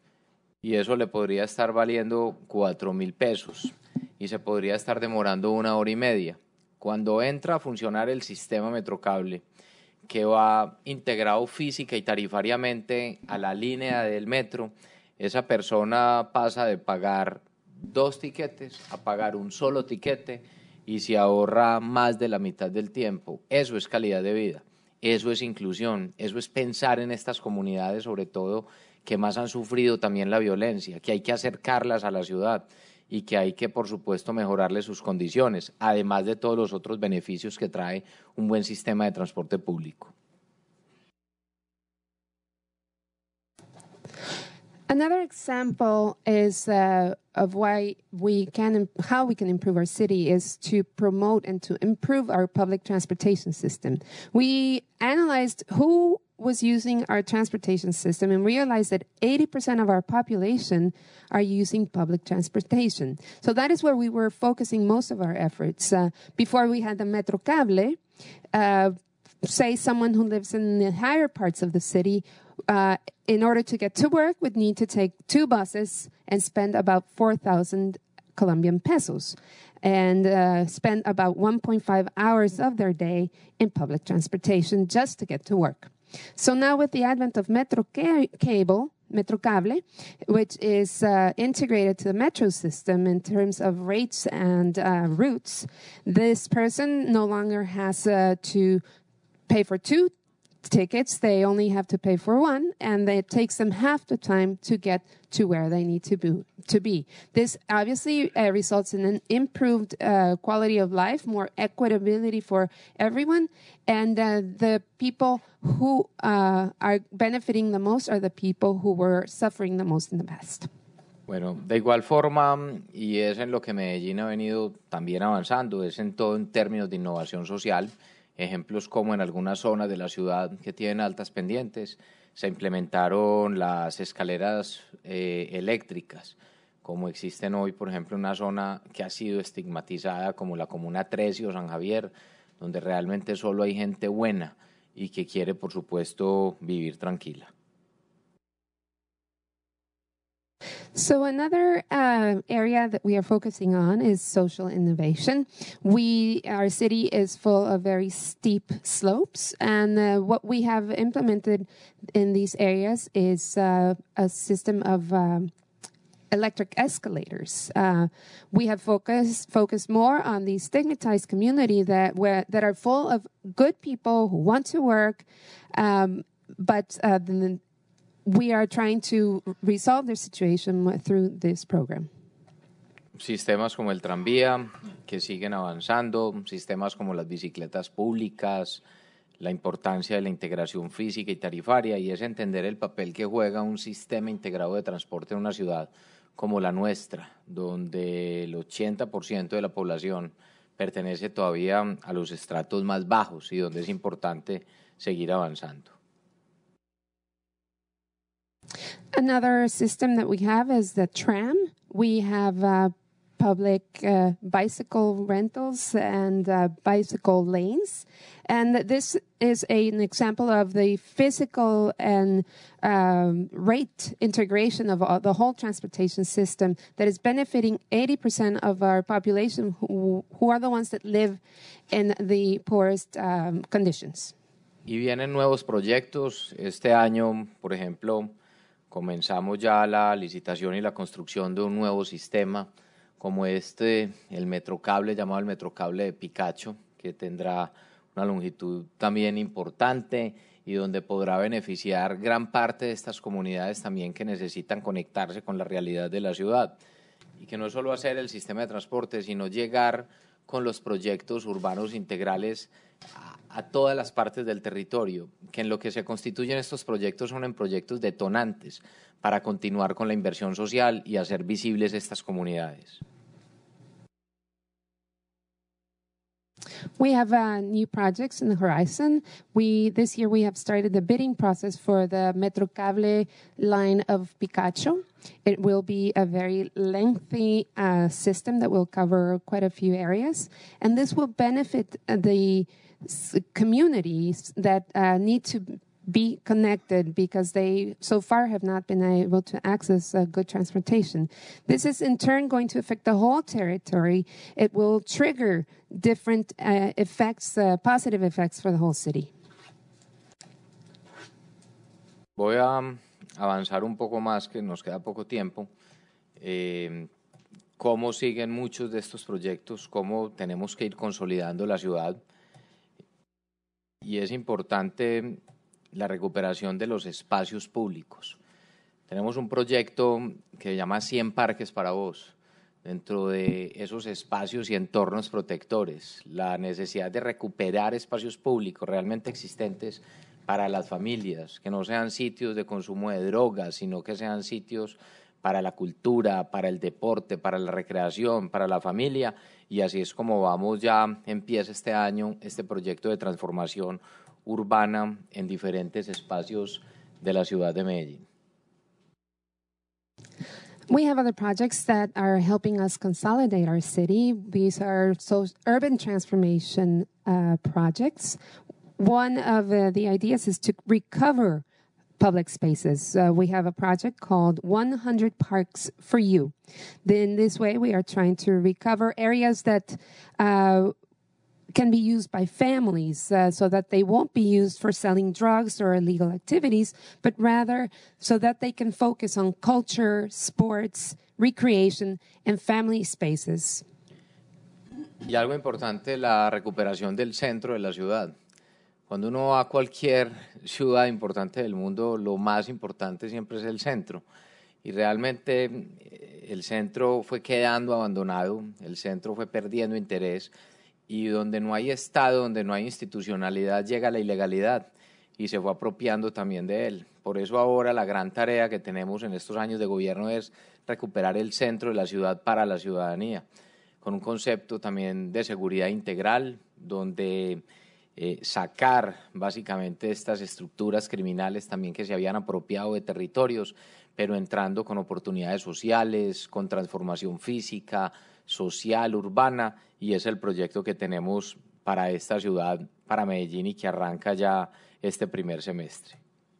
y eso le podría estar valiendo cuatro mil pesos, y se podría estar demorando una hora y media. Cuando entra a funcionar el sistema Metrocable, que va integrado física y tarifariamente a la línea del metro, esa persona pasa de pagar dos tiquetes a pagar un solo tiquete y se ahorra más de la mitad del tiempo. Eso es calidad de vida, eso es inclusión, eso es pensar en estas comunidades, sobre todo que más han sufrido también la violencia, que hay que acercarlas a la ciudad y que hay que, por supuesto, mejorarles sus condiciones, además de todos los otros beneficios que trae un buen sistema de transporte público. Another example is uh, of why we can, how we can improve our city is to promote and to improve our public transportation system. We analyzed who was using our transportation system and realized that eighty percent of our population are using public transportation. So that is where we were focusing most of our efforts. Uh, before we had the Metrocable, uh, say someone who lives in the higher parts of the city, Uh, in order to get to work, would need to take two buses and spend about four thousand Colombian pesos and uh, spend about one point five hours of their day in public transportation just to get to work. So now with the advent of Metrocable, Metrocable, which is uh, integrated to the metro system in terms of rates and uh, routes, this person no longer has uh, to pay for two tickets. They only have to pay for one, and it takes them half the time to get to where they need to be. To be. This obviously uh, results in an improved uh, quality of life, more equitability for everyone, and uh, the people who uh, are benefiting the most are the people who were suffering the most in the past. Bueno, de igual forma, y es en lo que Medellín ha venido también avanzando, es en todo en términos de innovación social. Ejemplos como en algunas zonas de la ciudad que tienen altas pendientes, se implementaron las escaleras eh, eléctricas, como existen hoy, por ejemplo, en una zona que ha sido estigmatizada como la Comuna trece o San Javier, donde realmente solo hay gente buena y que quiere, por supuesto, vivir tranquila. So another uh, area that we are focusing on is social innovation. We, our city is full of very steep slopes, and uh, what we have implemented in these areas is uh, a system of um, electric escalators. Uh, we have focused focused more on the stigmatized community that where that are full of good people who want to work, um, but uh, the, we are trying to resolve their situation through this program. Sistemas como el tranvía, que siguen avanzando, sistemas como las bicicletas públicas, la importancia de la integración física y tarifaria, y es entender el papel que juega un sistema integrado de transporte en una ciudad como la nuestra, donde el ochenta por ciento de la población pertenece todavía a los estratos más bajos y donde es importante seguir avanzando. Another system that we have is the tram. We have uh, public uh, bicycle rentals and uh, bicycle lanes. And this is a, an example of the physical and um, rate integration of all, the whole transportation system that is benefiting eighty percent of our population who, who are the ones that live in the poorest um, conditions. Y vienen nuevos proyectos. Este año, por ejemplo, comenzamos ya la licitación y la construcción de un nuevo sistema como este, el Metrocable, llamado el Metrocable de Picacho, que tendrá una longitud también importante y donde podrá beneficiar gran parte de estas comunidades también que necesitan conectarse con la realidad de la ciudad. Y que no solo hacer el sistema de transporte, sino llegar con los proyectos urbanos integrales a, a todas las partes del territorio, que en lo que se constituyen estos proyectos son en proyectos detonantes para continuar con la inversión social y hacer visibles estas comunidades. We have uh, new projects in the horizon. We this year we have started the bidding process for the Metrocable line of Picacho. It will be a very lengthy uh, system that will cover quite a few areas, and this will benefit the communities that uh, need to be connected because they so far have not been able to access uh, good transportation. This is in turn going to affect the whole territory. It will trigger different uh, effects, uh, positive effects for the whole city. Voy a avanzar un poco más, que nos queda poco tiempo. Eh, cómo siguen muchos de estos proyectos, cómo tenemos que ir consolidando la ciudad. Y es importante la recuperación de los espacios públicos. Tenemos un proyecto que se llama cien parques para vos. Dentro de esos espacios y entornos protectores, la necesidad de recuperar espacios públicos realmente existentes para las familias, que no sean sitios de consumo de drogas, sino que sean sitios para la cultura, para el deporte, para la recreación, para la familia, y así es como vamos ya, empieza este año este proyecto de transformación urbana en diferentes espacios de la ciudad de Medellín. We have other projects that are helping us consolidate our city. These are so urban transformation uh, projects. One of uh, the ideas is to recover public spaces. Uh, we have a project called one hundred Parks for You. In this way, we are trying to recover areas that uh, can be used by families uh, so that they won't be used for selling drugs or illegal activities, but rather so that they can focus on culture, sports, recreation, and family spaces. Y algo importante, la recuperación del centro de la ciudad. Cuando uno va a cualquier ciudad importante del mundo, lo más importante siempre es el centro. Y realmente el centro fue quedando abandonado, el centro fue perdiendo interés, y donde no hay Estado, donde no hay institucionalidad, llega la ilegalidad. y se fue apropiando también de él. Por eso ahora la gran tarea que tenemos en estos años de gobierno es recuperar el centro de la ciudad para la ciudadanía, con un concepto también de seguridad integral, donde eh, sacar básicamente estas estructuras criminales también que se habían apropiado de territorios, pero entrando con oportunidades sociales, con transformación física, social, urbana, y es el proyecto que tenemos para esta ciudad, para Medellín, y que arranca ya este primer semestre.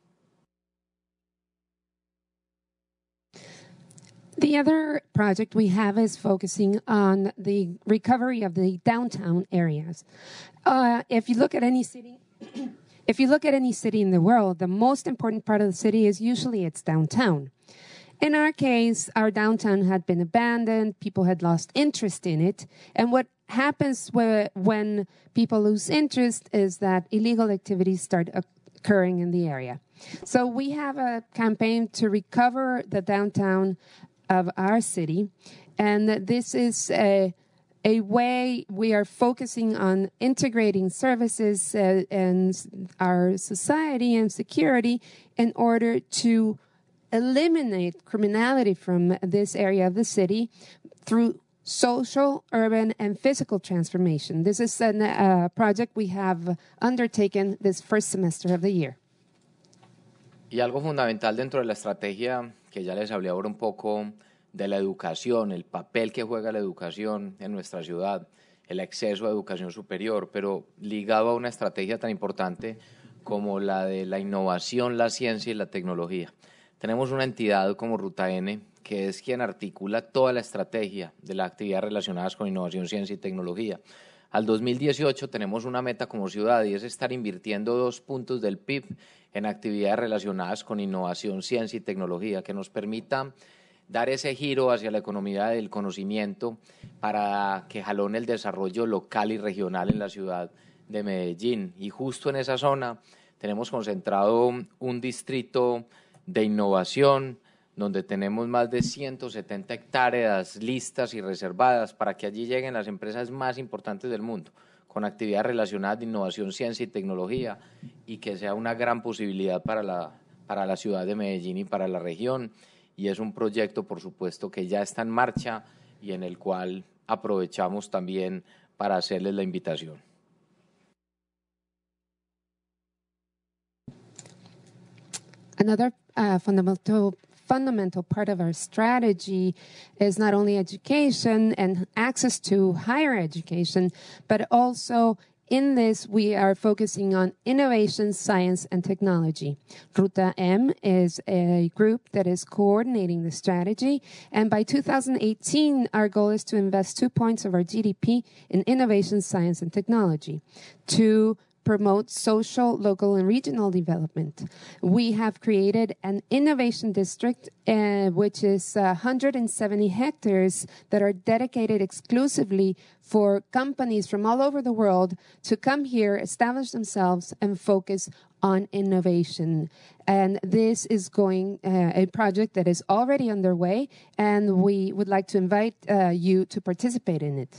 The other project we have is focusing on the recovery of the downtown areas. Uh, if you look at any city, if you look at any city in the world, the most important part of the city is usually its downtown. In our case, our downtown had been abandoned, people had lost interest in it, and what happens where, when people lose interest is that illegal activities start occurring in the area. So we have a campaign to recover the downtown of our city, and this is a, a way we are focusing on integrating services uh, and our society and security in order to eliminate criminality from this area of the city through social, urban, and physical transformation. This is a uh, project we have undertaken this first semester of the year. Y algo fundamental dentro de la estrategia, que ya les hablé ahora un poco, de la educación, el papel que juega la educación en nuestra ciudad, el acceso a educación superior, pero ligado a una estrategia tan importante como la de la innovación, la ciencia y la tecnología. Tenemos una entidad como Ruta N, que es quien articula toda la estrategia de las actividades relacionadas con innovación, ciencia y tecnología. Al dos mil dieciocho tenemos una meta como ciudad, y es estar invirtiendo dos puntos del P I B en actividades relacionadas con innovación, ciencia y tecnología, que nos permita dar ese giro hacia la economía del conocimiento para que jalone el desarrollo local y regional en la ciudad de Medellín. Y justo en esa zona tenemos concentrado un distrito de innovación, donde tenemos más de ciento setenta hectáreas listas y reservadas para que allí lleguen las empresas más importantes del mundo, con actividades relacionadas de innovación, ciencia y tecnología, y que sea una gran posibilidad para la, para la ciudad de Medellín y para la región. Y es un proyecto, por supuesto, que ya está en marcha y en el cual aprovechamos también para hacerles la invitación. Another uh, fundamental fundamental part of our strategy is not only education and access to higher education, but also in this we are focusing on innovation, science, and technology. Ruta M is a group that is coordinating the strategy, and by two thousand eighteen, our goal is to invest two points of our G D P in innovation, science, and technology to promote social, local, and regional development. We have created an innovation district, uh, which is uh, one hundred seventy hectares that are dedicated exclusively for companies from all over the world to come here, establish themselves, and focus on innovation. And this is going uh, a project that is already underway, and we would like to invite uh, you to participate in it.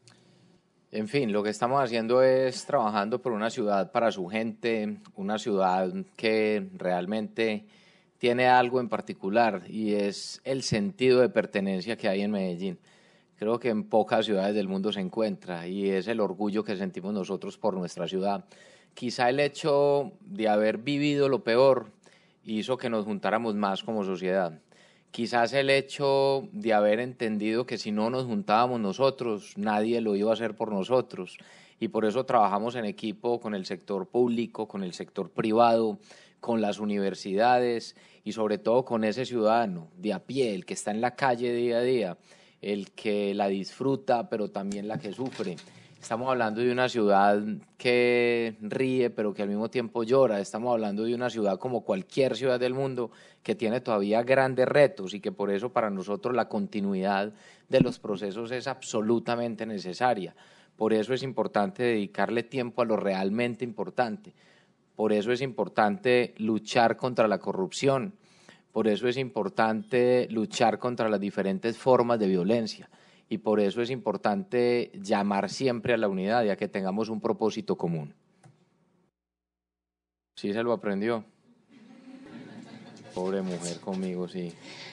En fin, lo que estamos haciendo es trabajando por una ciudad para su gente, una ciudad que realmente tiene algo en particular, y es el sentido de pertenencia que hay en Medellín. Creo que en pocas ciudades del mundo se encuentra, y es el orgullo que sentimos nosotros por nuestra ciudad. Quizá el hecho de haber vivido lo peor hizo que nos juntáramos más como sociedad. Quizás el hecho de haber entendido que si no nos juntábamos nosotros, nadie lo iba a hacer por nosotros. Y por eso trabajamos en equipo con el sector público, con el sector privado, con las universidades y sobre todo con ese ciudadano de a pie, el que está en la calle día a día, el que la disfruta, pero también la que sufre. Estamos hablando de una ciudad que ríe, pero que al mismo tiempo llora. Estamos hablando de una ciudad como cualquier ciudad del mundo que tiene todavía grandes retos, y que por eso para nosotros la continuidad de los procesos es absolutamente necesaria. Por eso es importante dedicarle tiempo a lo realmente importante. Por eso es importante luchar contra la corrupción. Por eso es importante luchar contra las diferentes formas de violencia. Y por eso es importante llamar siempre a la unidad y a que tengamos un propósito común. Sí se lo aprendió. Pobre mujer conmigo, sí.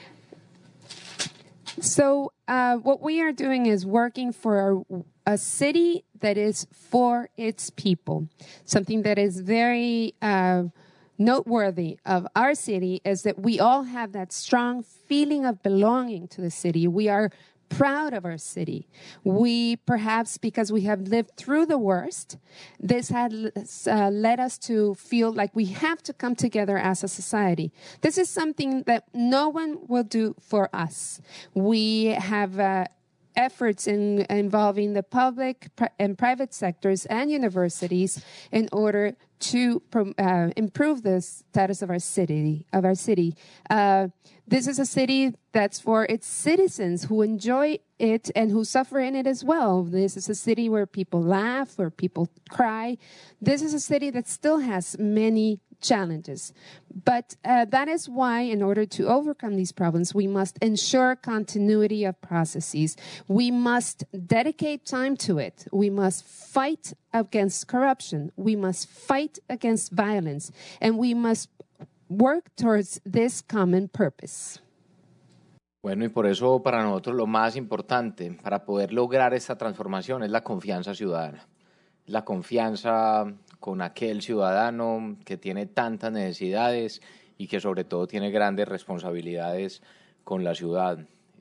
So uh, what we are doing is working for a, a city that is for its people. Something that is very uh, noteworthy of our city is that we all have that strong feeling of belonging to the city. We are proud of our city. We, perhaps because we have lived through the worst, this has uh, led us to feel like we have to come together as a society. This is something that no one will do for us. We have uh, efforts in involving the public and private sectors and universities in order to uh, improve the status of our city. Of our city, uh, this is a city that's for its citizens who enjoy it and who suffer in it as well. This is a city where people laugh, where people cry. This is a city that still has many challenges. But uh, that is why, in order to overcome these problems, we must ensure continuity of processes. We must dedicate time to it. We must fight against corruption. We must fight against violence. And we must work towards this common purpose. Bueno, y por eso para nosotros lo más importante para poder lograr esta transformación es la confianza ciudadana. La confianza con aquel ciudadano que tiene tantas necesidades y que sobre todo tiene grandes responsabilidades con la ciudad.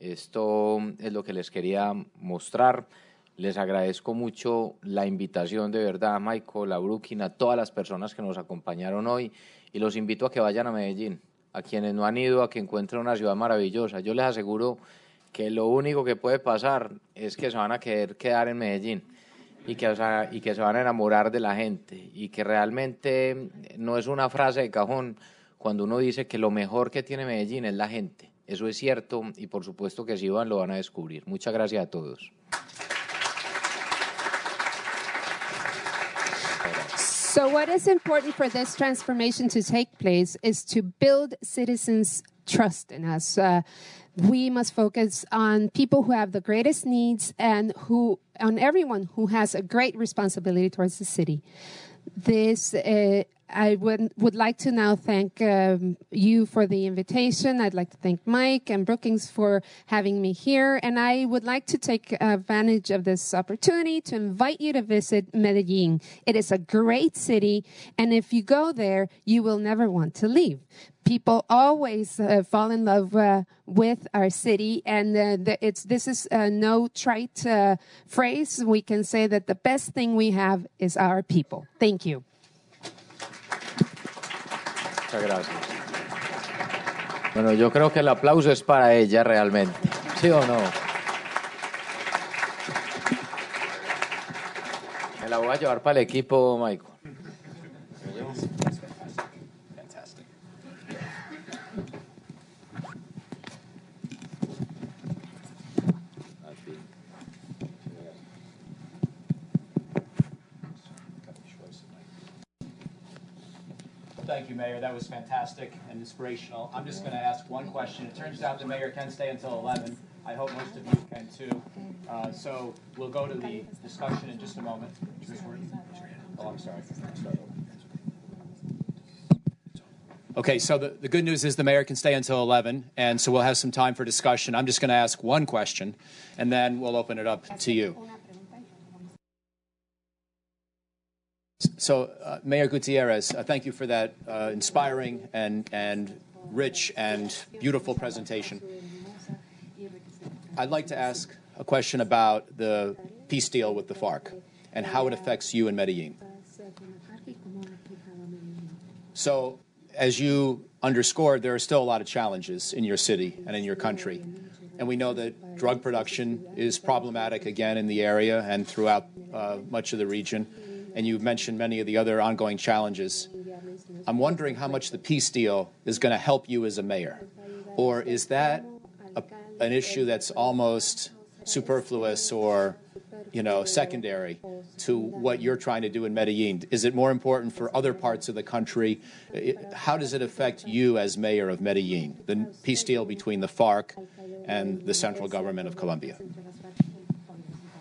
Esto es lo que les quería mostrar. Les agradezco mucho la invitación, de verdad, a Michael, a Brooklyn, a todas las personas que nos acompañaron hoy, y los invito a que vayan a Medellín. A quienes no han ido, a que encuentren una ciudad maravillosa. Yo les aseguro que lo único que puede pasar es que se van a querer quedar en Medellín y que, o sea, y que se van a enamorar de la gente, y que realmente no es una frase de cajón cuando uno dice que lo mejor que tiene Medellín es la gente. Eso es cierto, y por supuesto que si van lo van a descubrir. Muchas gracias a todos. So what is important for this transformation to take place is to build citizens' trust in us. Uh, we must focus on people who have the greatest needs and who, on everyone who has a great responsibility towards the city. This, uh, I would, would like to now thank um, you for the invitation. I'd like to thank Mike and Brookings for having me here. And I would like to take advantage of this opportunity to invite you to visit Medellin. It is a great city, and if you go there, you will never want to leave. People always uh, fall in love uh, with our city, and uh, the, it's this is uh, no trite uh, phrase. We can say that the best thing we have is our people. Thank you. Muchas gracias. Bueno, yo creo que el aplauso es para ella realmente. ¿Sí o no? Me la voy a llevar para el equipo, Michael. Thank you, Mayor. That was fantastic and inspirational. I'm just going to ask one question. It turns out the Mayor can stay until eleven. I hope most of you can, too. Uh, so we'll go to the discussion in just a moment. Oh, I'm sorry. Okay, so the, the good news is the Mayor can stay until eleven, and so we'll have some time for discussion. I'm just going to ask one question, and then we'll open it up to you. So, uh, Mayor Gutierrez, uh, thank you for that uh, inspiring and, and rich and beautiful presentation. I'd like to ask a question about the peace deal with the FARC and how it affects you in Medellin. So, as you underscored, there are still a lot of challenges in your city and in your country. And we know that drug production is problematic again in the area and throughout uh, much of the region. And you've mentioned many of the other ongoing challenges. I'm wondering how much the peace deal is going to help you as a mayor. Or is that a, an issue that's almost superfluous or, you know, secondary to what you're trying to do in Medellin? Is it more important for other parts of the country? It, how does it affect you as mayor of Medellin, the peace deal between the FARC and the central government of Colombia?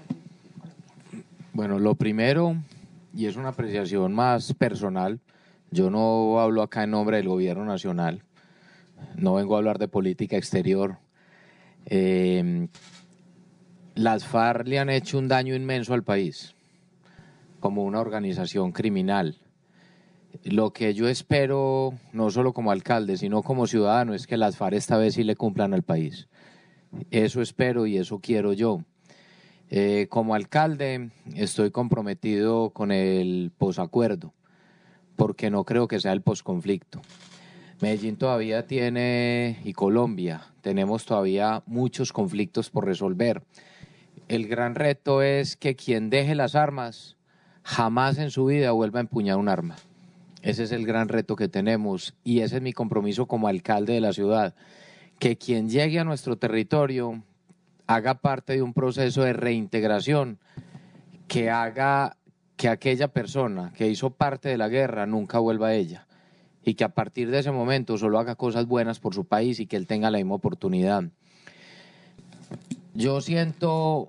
Bueno, lo primero, y es una apreciación más personal, Yo no hablo acá en nombre del gobierno nacional, no vengo a hablar de política exterior. Eh, las FARC le han hecho un daño inmenso al país, como una organización criminal. Lo que yo espero, no solo como alcalde, sino como ciudadano, es que las FARC esta vez sí le cumplan al país. Eso espero y eso quiero yo. Eh, como alcalde estoy comprometido con el posacuerdo, porque no creo que sea el posconflicto. Medellín todavía tiene, y Colombia, tenemos todavía muchos conflictos por resolver. El gran reto es que quien deje las armas jamás en su vida vuelva a empuñar un arma. Ese es el gran reto que tenemos y ese es mi compromiso como alcalde de la ciudad, que quien llegue a nuestro territorio haga parte de un proceso de reintegración, que haga que aquella persona que hizo parte de la guerra nunca vuelva a ella y que a partir de ese momento solo haga cosas buenas por su país y que él tenga la misma oportunidad. Yo siento,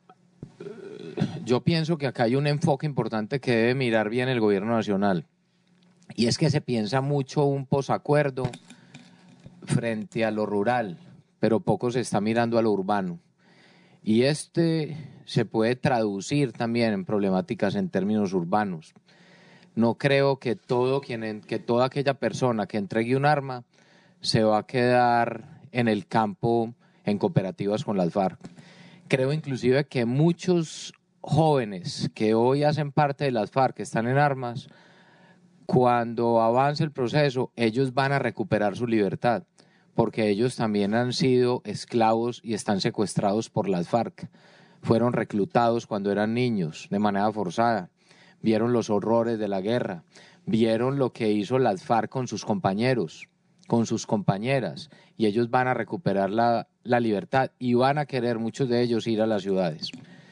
yo pienso que acá hay un enfoque importante que debe mirar bien el gobierno nacional y es que se piensa mucho un posacuerdo frente a lo rural, pero poco se está mirando a lo urbano. Y este se puede traducir también en problemáticas en términos urbanos. No creo que, todo quien, que toda aquella persona que entregue un arma se va a quedar en el campo en cooperativas con las FARC. Creo inclusive que muchos jóvenes que hoy hacen parte de las FARC, que están en armas, cuando avance el proceso, ellos van a recuperar su libertad, porque ellos también han sido esclavos y están secuestrados por las FARC. Fueron reclutados cuando eran niños de manera forzada, vieron los horrores de la guerra, vieron lo que hizo las FARC con sus compañeros, con sus compañeras, y ellos van a recuperar la, la libertad y van a querer muchos de ellos ir a las ciudades.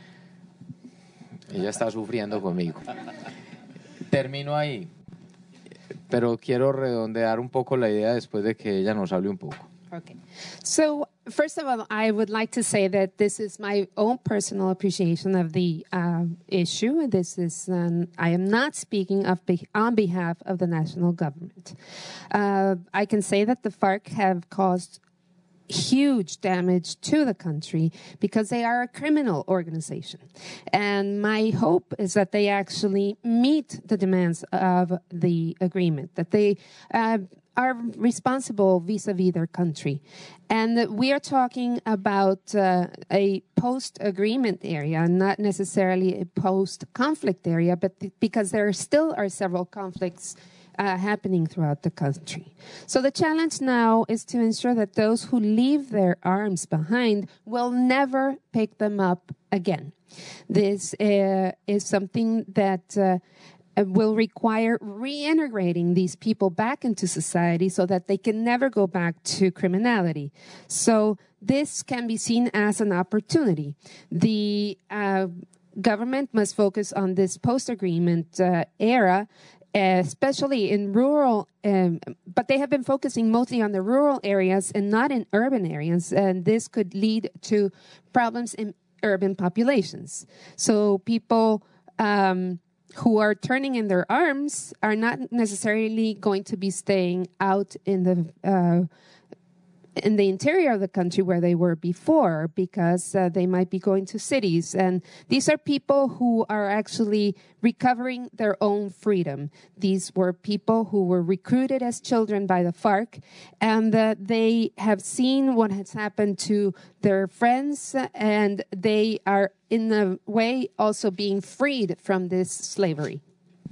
Ella está sufriendo conmigo. Termino ahí. Pero quiero redondear un poco la idea después de que ella nos hable un poco. Okay. So, first of all, I would like to say that this is my own personal appreciation of the uh, issue. This is, um, I am not speaking of be on behalf of the national government. Uh, I can say that the FARC have caused huge damage to the country because they are a criminal organization. And my hope is that they actually meet the demands of the agreement, that they uh, are responsible vis-a-vis their country. And we are talking about uh, a post-agreement area, not necessarily a post-conflict area, but th- because there still are several conflicts Uh, happening throughout the country. So the challenge now is to ensure that those who leave their arms behind will never pick them up again. This uh, is something that uh, will require reintegrating these people back into society so that they can never go back to criminality. So this can be seen as an opportunity. The uh, government must focus on this post-agreement uh, era, especially in rural, um, but they have been focusing mostly on the rural areas and not in urban areas, and this could lead to problems in urban populations. So people um, who are turning in their arms are not necessarily going to be staying out in the uh, in the interior of the country where they were before, because uh, they might be going to cities. And these are people who are actually recovering their own freedom. These were people who were recruited as children by the FARC, and uh, they have seen what has happened to their friends, and they are in a way also being freed from this slavery.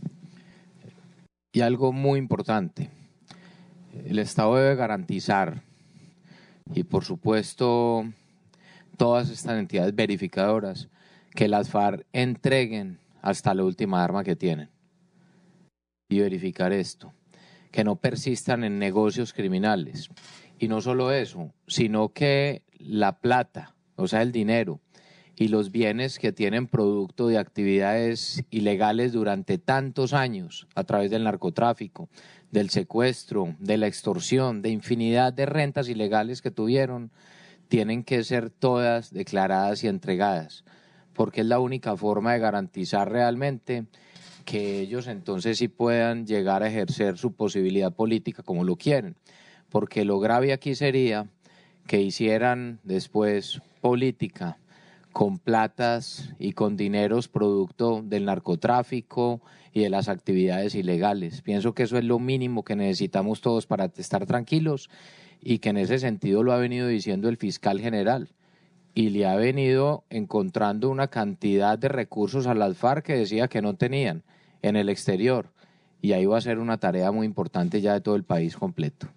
Y algo muy importante, el Estado debe garantizar, y por supuesto todas estas entidades verificadoras, que las FARC entreguen hasta la última arma que tienen. Y verificar esto, que no persistan en negocios criminales. Y no solo eso, sino que la plata, o sea el dinero, y los bienes que tienen producto de actividades ilegales durante tantos años a través del narcotráfico, del secuestro, de la extorsión, de infinidad de rentas ilegales que tuvieron, tienen que ser todas declaradas y entregadas, porque es la única forma de garantizar realmente que ellos entonces sí puedan llegar a ejercer su posibilidad política como lo quieren. Porque lo grave aquí sería que hicieran después política con platas y con dineros producto del narcotráfico y de las actividades ilegales. Pienso que eso es lo mínimo que necesitamos todos para estar tranquilos y que en ese sentido lo ha venido diciendo el fiscal general y le ha venido encontrando una cantidad de recursos a las FARC que decía que no tenían en el exterior, y ahí va a ser una tarea muy importante ya de todo el país completo.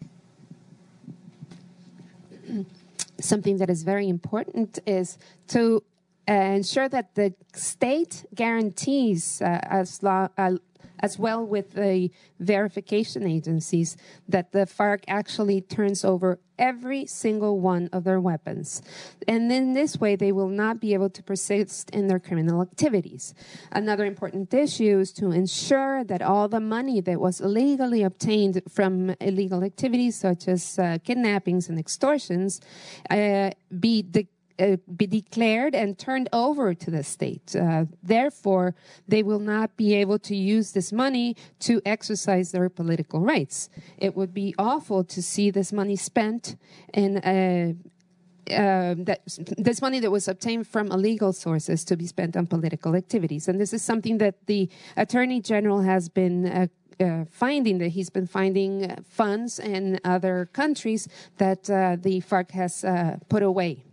Something that is very important is to uh, ensure that the state guarantees, uh, as, lo- uh, as well with the verification agencies, that the FARC actually turns over every single one of their weapons. And in this way, they will not be able to persist in their criminal activities. Another important issue is to ensure that all the money that was illegally obtained from illegal activities, such as uh, kidnappings and extortions, uh, be de- Uh, be declared and turned over to the state. Uh, therefore, they will not be able to use this money to exercise their political rights. It would be awful to see this money spent in uh, uh, that this money that was obtained from illegal sources to be spent on political activities. And this is something that the Attorney General has been uh, Uh, finding that he's been finding uh, funds in other countries that uh, the FARC has uh, put away.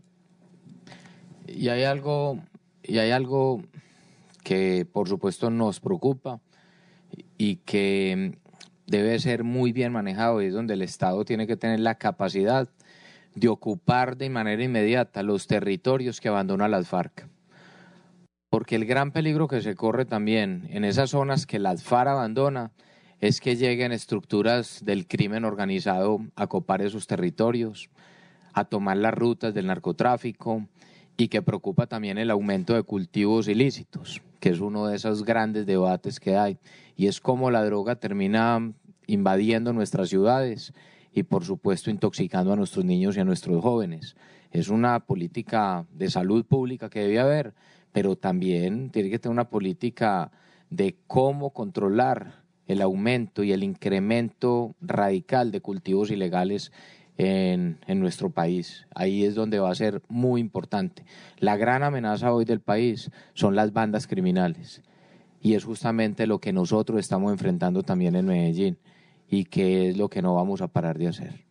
Y hay algo, y hay algo que por supuesto nos preocupa y que debe ser muy bien manejado, y es donde el Estado tiene que tener la capacidad de ocupar de manera inmediata los territorios que abandona las FARC. Porque el gran peligro que se corre también en esas zonas que las FARC abandona es que lleguen estructuras del crimen organizado a copar esos territorios, a tomar las rutas del narcotráfico, y que preocupa también el aumento de cultivos ilícitos, que es uno de esos grandes debates que hay, y es cómo la droga termina invadiendo nuestras ciudades y por supuesto intoxicando a nuestros niños y a nuestros jóvenes. Es una política de salud pública que debe haber, pero también tiene que tener una política de cómo controlar el aumento y el incremento radical de cultivos ilegales En, en nuestro país. Ahí es donde va a ser muy importante. La gran amenaza hoy del país son las bandas criminales, y es justamente lo que nosotros estamos enfrentando también en Medellín, y que es lo que no vamos a parar de hacer.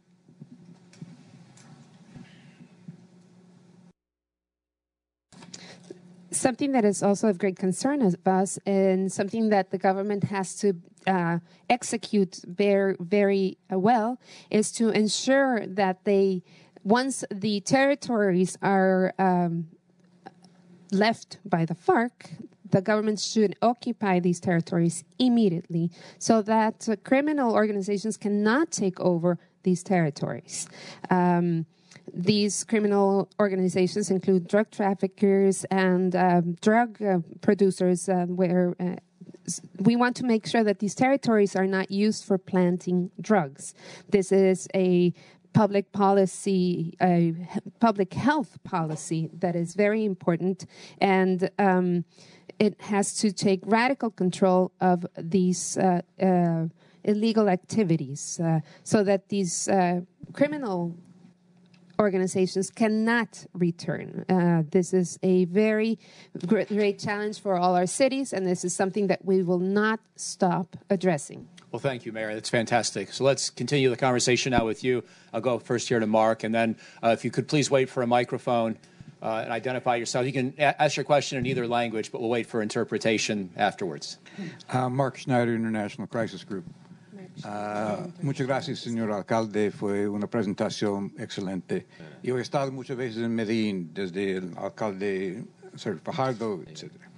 Something that is also of great concern of us, and something that the government has to uh, execute very, very uh, well, is to ensure that they, once the territories are um, left by the FARC, the government should occupy these territories immediately, so that uh, criminal organizations cannot take over these territories. Um, These criminal organizations include drug traffickers and um, drug uh, producers, uh, where uh, we want to make sure that these territories are not used for planting drugs. This is a public policy, a public health policy that is very important, and um, it has to take radical control of these uh, uh, illegal activities, uh, so that these uh, criminal organizations cannot return. Uh, this is a very great, great challenge for all our cities, and this is something that we will not stop addressing. Well, thank you, Mayor. That's fantastic. So let's continue the conversation now with you. I'll go first here to Mark, and then uh, if you could please wait for a microphone uh, and identify yourself. You can a- ask your question in either language, but we'll wait for interpretation afterwards. Uh, Mark Schneider, International Crisis Group. Uh, muchas gracias, señor alcalde. Fue una presentación excelente. Yo he estado muchas veces en Medellín, desde el alcalde Sergio Fajardo, etcétera.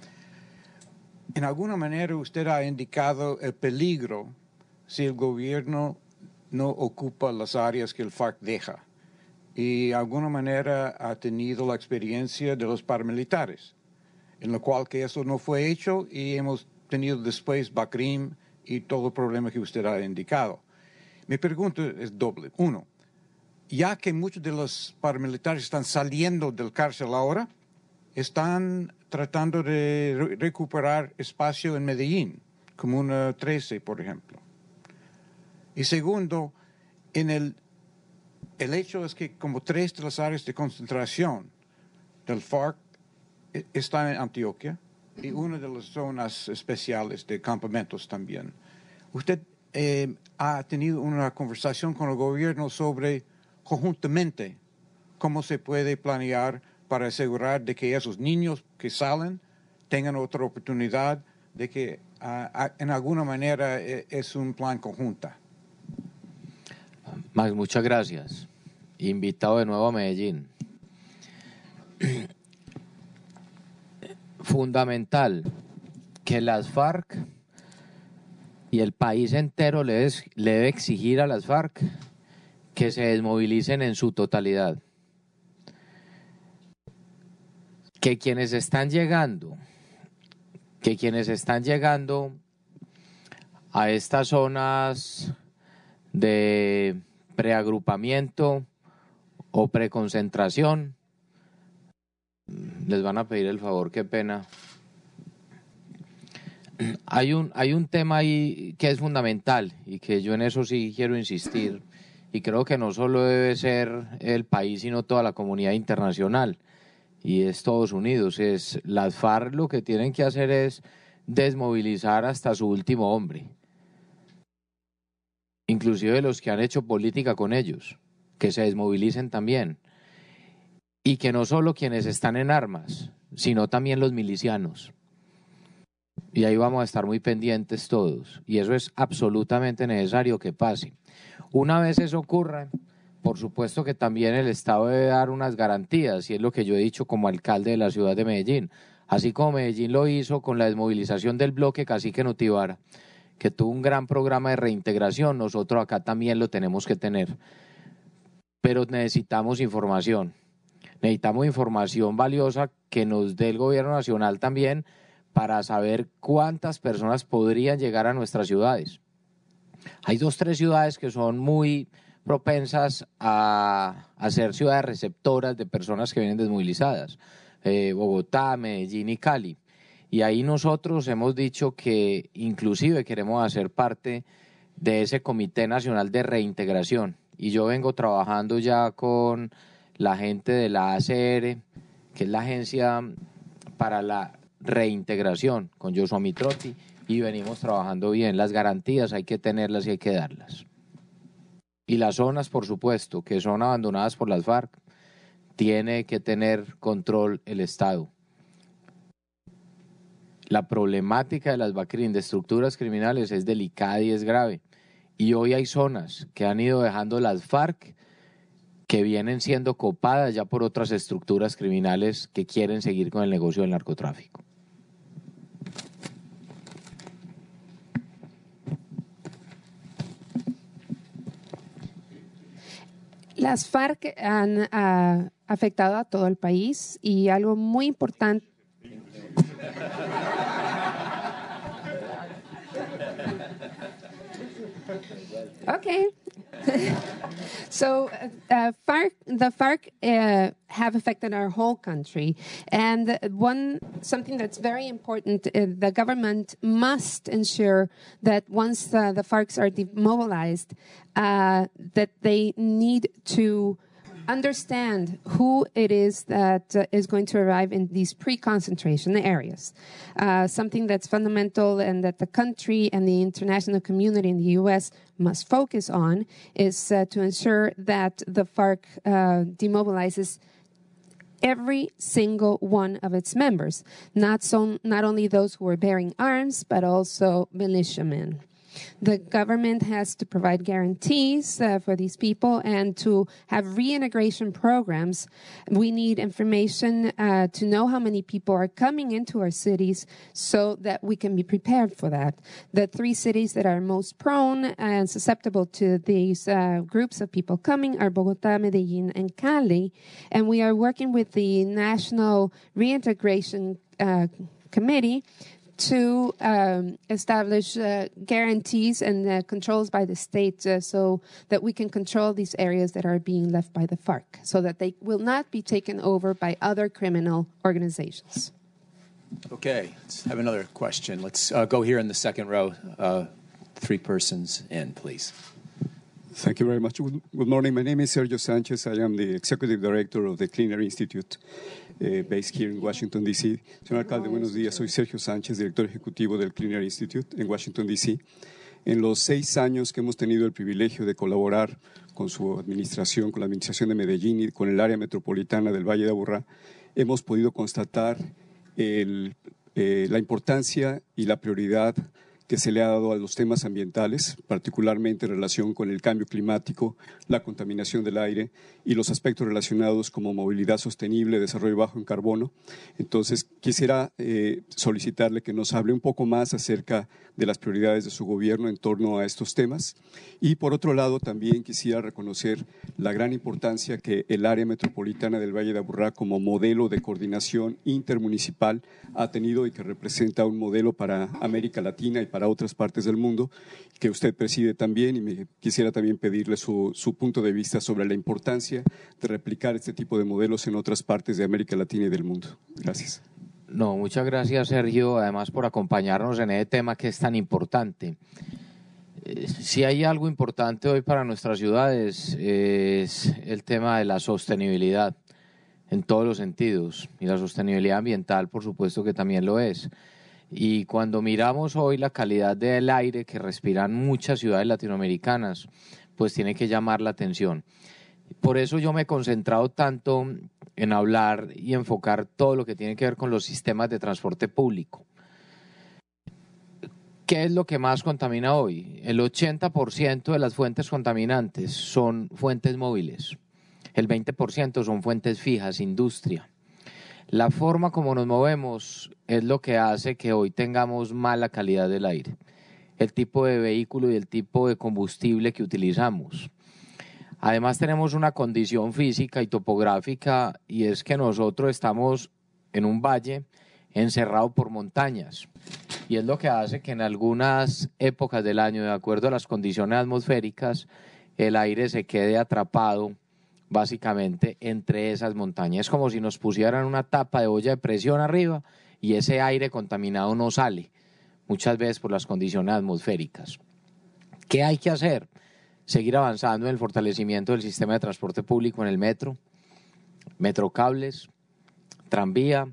En alguna manera usted ha indicado el peligro si el gobierno no ocupa las áreas que el FARC deja. Y de alguna manera ha tenido la experiencia de los paramilitares, en lo cual que eso no fue hecho, y hemos tenido después BACRIM y todo el problema que usted ha indicado. Mi pregunta es doble. Uno, ya que muchos de los paramilitares están saliendo del cárcel ahora, están tratando de re recuperar espacio en Medellín, Comuna trece, por ejemplo. Y segundo, en el, el hecho es que como tres de las áreas de concentración del FARC están en Antioquia y una de las zonas especiales de campamentos también. ¿Usted eh, ha tenido una conversación con el gobierno sobre conjuntamente cómo se puede planear para asegurar de que esos niños que salen tengan otra oportunidad, de que uh, en alguna manera es un plan conjunto? Max, muchas gracias. Invitado de nuevo a Medellín. Fundamental que las FARC y el país entero le, des, le debe exigir a las FARC que se desmovilicen en su totalidad. Que quienes están llegando, que quienes están llegando a estas zonas de preagrupamiento o preconcentración, les van a pedir el favor, qué pena. Hay un, hay un tema ahí que es fundamental y que yo en eso sí quiero insistir, y creo que no solo debe ser el país sino toda la comunidad internacional y Estados Unidos. Es las FARC lo que tienen que hacer es desmovilizar hasta su último hombre, inclusive los que han hecho política con ellos, que se desmovilicen también, y que no solo quienes están en armas, sino también los milicianos. Y ahí vamos a estar muy pendientes todos, y eso es absolutamente necesario que pase. Una vez eso ocurra, por supuesto que también el Estado debe dar unas garantías, y es lo que yo he dicho como alcalde de la ciudad de Medellín, así como Medellín lo hizo con la desmovilización del bloque Cacique Notibara, que tuvo un gran programa de reintegración. Nosotros acá también lo tenemos que tener, pero necesitamos información, necesitamos información valiosa que nos dé el gobierno nacional también para saber cuántas personas podrían llegar a nuestras ciudades. Hay dos, tres ciudades que son muy propensas a, a ser ciudades receptoras de personas que vienen desmovilizadas, eh, Bogotá, Medellín y Cali. Y ahí nosotros hemos dicho que inclusive queremos hacer parte de ese Comité Nacional de Reintegración. Y yo vengo trabajando ya con la gente de la A C R, que es la Agencia para la Reintegración, con Joshua Mitrotti, y venimos trabajando bien. Las garantías hay que tenerlas y hay que darlas. Y las zonas, por supuesto, que son abandonadas por las FARC, tiene que tener control el Estado. La problemática de las BACRIM, de estructuras criminales, es delicada y es grave. Y hoy hay zonas que han ido dejando las FARC que vienen siendo copadas ya por otras estructuras criminales que quieren seguir con el negocio del narcotráfico. Las FARC han uh, afectado a todo el país, y algo muy importante. Okay. So uh, FARC, the FARC uh, have affected our whole country, and one something that's very important, uh, the government must ensure that once uh, the FARCs are demobilized, uh, that they need to understand who it is that uh, is going to arrive in these pre-concentration areas. Uh, something that's fundamental and that the country and the international community in the U S must focus on is uh, to ensure that the FARC uh, demobilizes every single one of its members, not, so, not only those who are bearing arms, but also militiamen. The government has to provide guarantees uh, for these people and to have reintegration programs. We need information uh, to know how many people are coming into our cities so that we can be prepared for that. The three cities that are most prone and susceptible to these uh, groups of people coming are Bogotá, Medellín, and Cali. And we are working with the National Reintegration uh, Committee to um, establish uh, guarantees and uh, controls by the state uh, so that we can control these areas that are being left by the FARC, so that they will not be taken over by other criminal organizations. Okay, let's have another question. Let's uh, go here in the second row. Uh, three persons in, please. Thank you very much. Good, good morning. My name is Sergio Sanchez. I am the Executive Director of the Clean Air Institute, uh, based here in Washington, D C Señor Alcalde, buenos días. Soy Sergio Sánchez, Director Ejecutivo del Clean Air Institute en Washington, D C En los seis años que hemos tenido el privilegio de colaborar con su administración, con la administración de Medellín y con el área metropolitana del Valle de Aburrá, hemos podido constatar el, eh, la importancia y la prioridad que se le ha dado a los temas ambientales, particularmente en relación con el cambio climático, la contaminación del aire y los aspectos relacionados como movilidad sostenible, desarrollo bajo en carbono. Entonces, quisiera eh, solicitarle que nos hable un poco más acerca de las prioridades de su gobierno en torno a estos temas. Y por otro lado, también quisiera reconocer la gran importancia que el área metropolitana del Valle de Aburrá como modelo de coordinación intermunicipal ha tenido y que representa un modelo para América Latina y para otras partes del mundo, que usted preside también, y me quisiera también pedirle su, su punto de vista sobre la importancia de replicar este tipo de modelos en otras partes de América Latina y del mundo. Gracias. No, muchas gracias, Sergio, además por acompañarnos en este tema que es tan importante. Eh, si hay algo importante hoy para nuestras ciudades eh, es el tema de la sostenibilidad en todos los sentidos, y la sostenibilidad ambiental, por supuesto que también lo es. Y cuando miramos hoy la calidad del aire que respiran muchas ciudades latinoamericanas, pues tiene que llamar la atención. Por eso yo me he concentrado tanto en hablar y enfocar todo lo que tiene que ver con los sistemas de transporte público. ¿Qué es lo que más contamina hoy? El ochenta por ciento de las fuentes contaminantes son fuentes móviles, el veinte por ciento son fuentes fijas, industria. La forma como nos movemos es lo que hace que hoy tengamos mala calidad del aire, el tipo de vehículo y el tipo de combustible que utilizamos. Además tenemos una condición física y topográfica, y es que nosotros estamos en un valle encerrado por montañas, y es lo que hace que en algunas épocas del año, de acuerdo a las condiciones atmosféricas, el aire se quede atrapado básicamente entre esas montañas. Es como si nos pusieran una tapa de olla de presión arriba y ese aire contaminado no sale, muchas veces por las condiciones atmosféricas. ¿Qué hay que hacer? Seguir avanzando en el fortalecimiento del sistema de transporte público en el metro, metrocables, tranvía,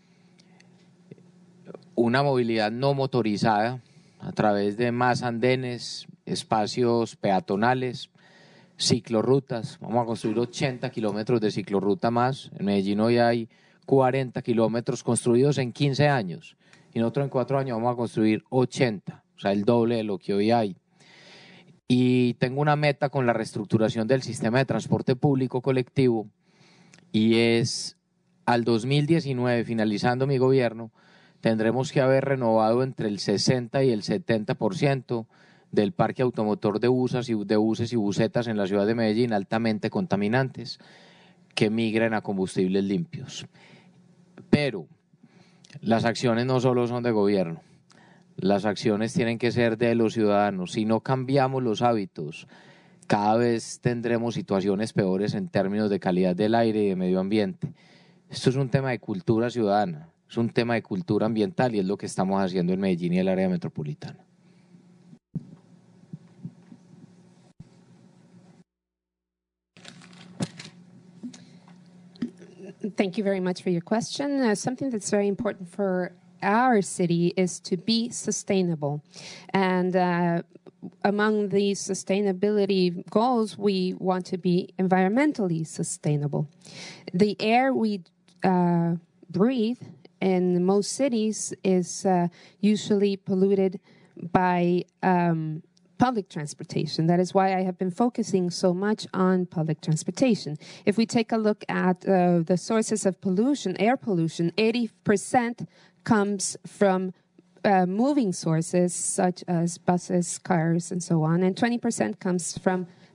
una movilidad no motorizada a través de más andenes, espacios peatonales, ciclorrutas. Vamos a construir ochenta kilómetros de ciclorruta más. En Medellín hoy hay cuarenta kilómetros construidos en quince años y nosotros en cuatro años vamos a construir ochenta, o sea, el doble de lo que hoy hay. Y tengo una meta con la reestructuración del sistema de transporte público colectivo, y es al dos mil diecinueve, finalizando mi gobierno, tendremos que haber renovado entre el sesenta y el setenta por ciento del parque automotor de buses y, de buses y busetas en la ciudad de Medellín altamente contaminantes que migren a combustibles limpios. Pero las acciones no solo son de gobierno, las acciones tienen que ser de los ciudadanos. Si no cambiamos los hábitos, cada vez tendremos situaciones peores en términos de calidad del aire y de medio ambiente. Esto es un tema de cultura ciudadana, es un tema de cultura ambiental, y es lo que estamos haciendo en Medellín y el área metropolitana. Thank you very much for your question. Uh, something that's very important for our city is to be sustainable. And uh, among the sustainability goals, we want to be environmentally sustainable. The air we uh, breathe in most cities is uh, usually polluted by um, public transportation. That is why I have been focusing so much on public transportation. If we take a look at uh, the sources of pollution, air pollution, eighty percent comes from uh, moving sources such as buses, cars, and so on, and twenty percent comes from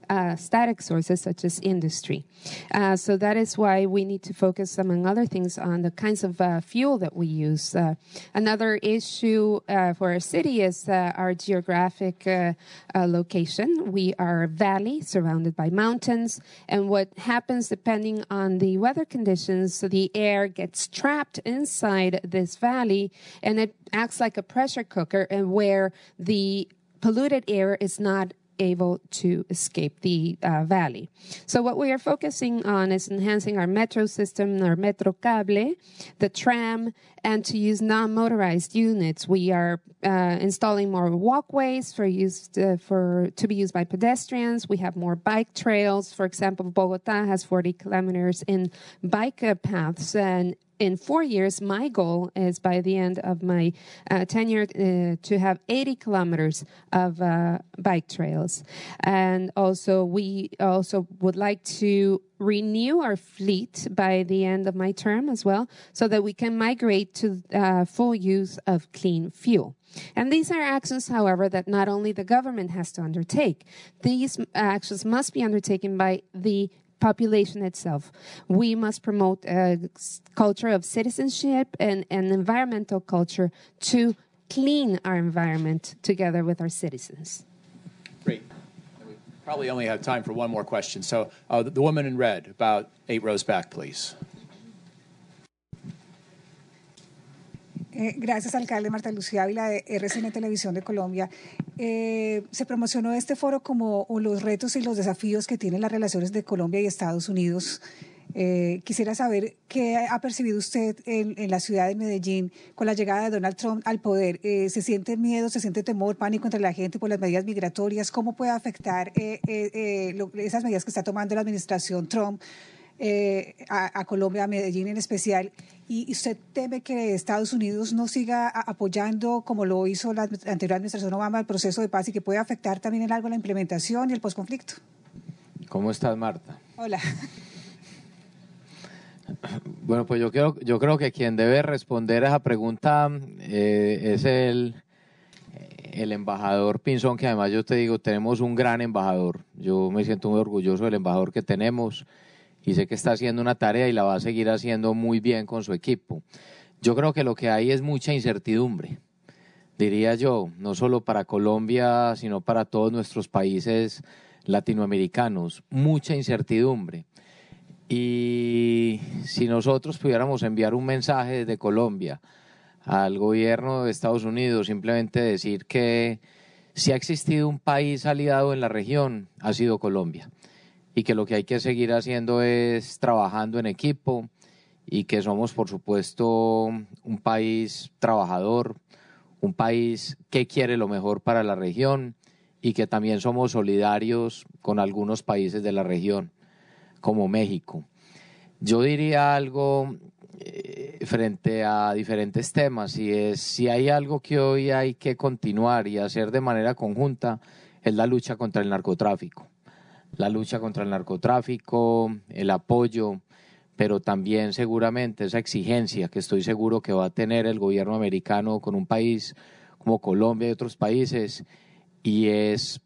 uh, static sources such as industry. Uh, so that is why we need to focus, among other things, on the kinds of uh, fuel that we use. Uh, another issue uh, for our city is uh, our geographic uh, uh, location. We are a valley surrounded by mountains, and what happens depending on the weather conditions, so the air gets trapped inside this valley, and it acts like a pressure cooker, and where the polluted air is not able to escape the uh, valley. So what we are focusing on is enhancing our metro system, our Metro Cable, the tram, and to use non-motorized units. We are uh, installing more walkways for use to, for to be used by pedestrians. We have more bike trails. For example, Bogota has forty kilometers in bike uh, paths, and in four years, my goal is by the end of my uh, tenure uh, to have eighty kilometers of uh, bike trails. And also, we also would like to renew our fleet by the end of my term as well, so that we can migrate to uh, full use of clean fuel. And these are actions, however, that not only the government has to undertake. These actions must be undertaken by the population itself. We must promote a culture of citizenship and an environmental culture to clean our environment together with our citizens. Great. We probably only have time for one more question. So uh, the, the woman in red, about eight rows back, please. Eh, gracias, alcalde. Marta Lucía Ávila, de R C N Televisión de Colombia. Eh, se promocionó este foro como los retos y los desafíos que tienen las relaciones de Colombia y Estados Unidos. Eh, quisiera saber qué ha percibido usted en, en la ciudad de Medellín con la llegada de Donald Trump al poder. Eh, ¿Se siente miedo, se siente temor, pánico entre la gente por las medidas migratorias? ¿Cómo puede afectar eh, eh, eh, lo, esas medidas que está tomando la administración Trump eh, a, a Colombia, a Medellín en especial? ¿Y usted teme que Estados Unidos no siga apoyando, como lo hizo la anterior administración Obama, el proceso de paz y que puede afectar también en algo la implementación y el posconflicto? ¿Cómo estás, Marta? Hola. Bueno, pues yo creo, yo creo que quien debe responder a esa pregunta eh, es el, el embajador Pinzón, que además yo te digo, tenemos un gran embajador. Yo me siento muy orgulloso del embajador que tenemos y sé que está haciendo una tarea y la va a seguir haciendo muy bien con su equipo. Yo creo que lo que hay es mucha incertidumbre, diría yo, no solo para Colombia, sino para todos nuestros países latinoamericanos, mucha incertidumbre. Y si nosotros pudiéramos enviar un mensaje desde Colombia al gobierno de Estados Unidos, simplemente decir que si ha existido un país aliado en la región, ha sido Colombia, y que lo que hay que seguir haciendo es trabajando en equipo, y que somos, por supuesto, un país trabajador, un país que quiere lo mejor para la región, y que también somos solidarios con algunos países de la región, como México. Yo diría algo eh, frente a diferentes temas, y es si hay algo que hoy hay que continuar y hacer de manera conjunta, es la lucha contra el narcotráfico. La lucha contra el narcotráfico, el apoyo, pero también seguramente esa exigencia que estoy seguro que va a tener el gobierno americano con un país como Colombia y otros países, y es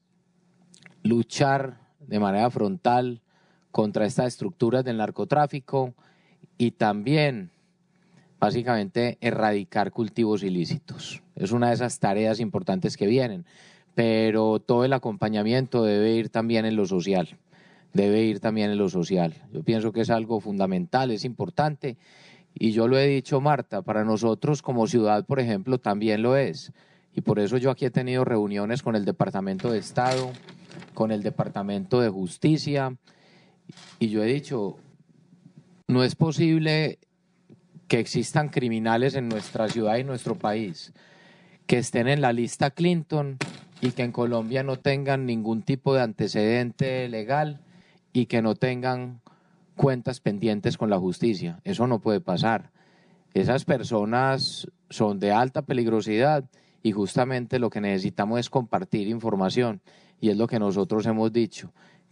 luchar de manera frontal contra estas estructuras del narcotráfico y también, básicamente, erradicar cultivos ilícitos. Es una de esas tareas importantes que vienen, pero todo el acompañamiento debe ir también en lo social, debe ir también en lo social. Yo pienso que es algo fundamental, es importante, y yo lo he dicho, Marta, para nosotros como ciudad, por ejemplo, también lo es, y por eso yo aquí he tenido reuniones con el Departamento de Estado, con el Departamento de Justicia, y yo he dicho, no es posible que existan criminales en nuestra ciudad y nuestro país que estén en la lista Clinton y que en Colombia no tengan ningún tipo de antecedente legal y que no tengan cuentas pendientes con la justicia. Eso no puede pasar. Esas personas son de alta peligrosidad y justamente lo que necesitamos es compartir información, y es lo que nosotros hemos dicho,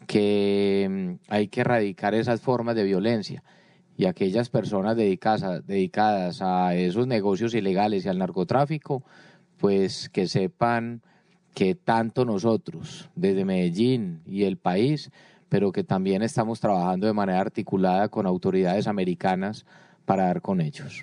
que hay que erradicar esas formas de violencia, y aquellas personas dedicadas a, dedicadas a esos negocios ilegales y al narcotráfico, pues que sepan que tanto nosotros, desde Medellín y el país, pero que también estamos trabajando de manera articulada con autoridades americanas para dar con ellos.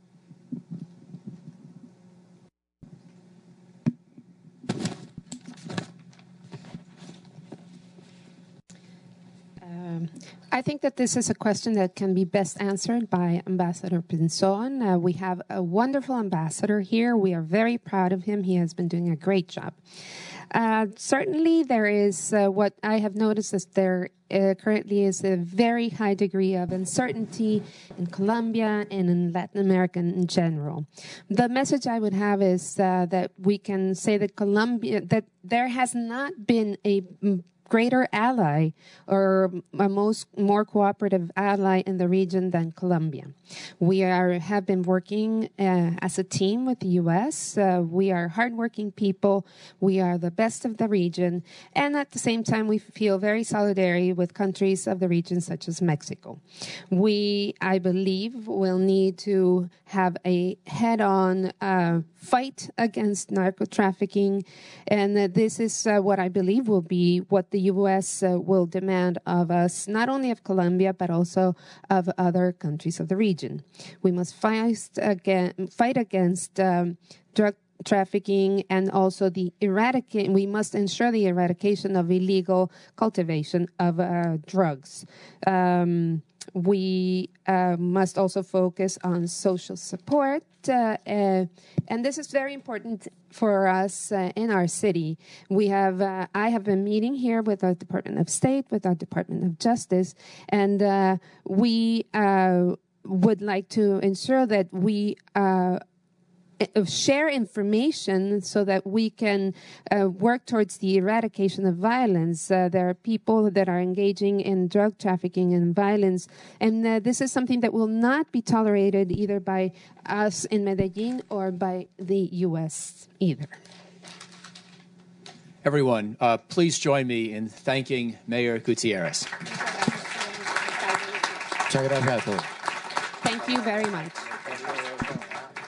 Um, I think that this is a question that can be best answered by Ambassador Pinzon. Uh, we have a wonderful ambassador here. We are very proud of him. He has been doing a great job. Uh, certainly, there is uh, what I have noticed is there uh, currently is a very high degree of uncertainty in Colombia and in Latin America in general. The message I would have is uh, that we can say that Colombia, that there has not been a greater ally or a most more cooperative ally in the region than Colombia. We are have been working uh, as a team with the U S. Uh, we are hardworking people. We are the best of the region. And at the same time, we feel very solidarity with countries of the region, such as Mexico. We, I believe, will need to have a head-on uh, fight against narco trafficking. And uh, this is uh, what I believe will be what the U S uh, will demand of us, not only of Colombia, but also of other countries of the region. We must fight, again, fight against um, drug trafficking and also the eradicate. We must ensure the eradication of illegal cultivation of uh, drugs. Um, we uh, must also focus on social support. Uh, uh, and this is very important for us uh, in our city. We have, uh, I have been meeting here with our Department of State, with our Department of Justice, and uh, we uh, would like to ensure that we uh, share information so that we can uh, work towards the eradication of violence. Uh, there are people that are engaging in drug trafficking and violence, and uh, this is something that will not be tolerated either by us in Medellin or by the U S either. Everyone, uh, please join me in thanking Mayor Gutierrez. Muchas gracias a todos. Thank you very much.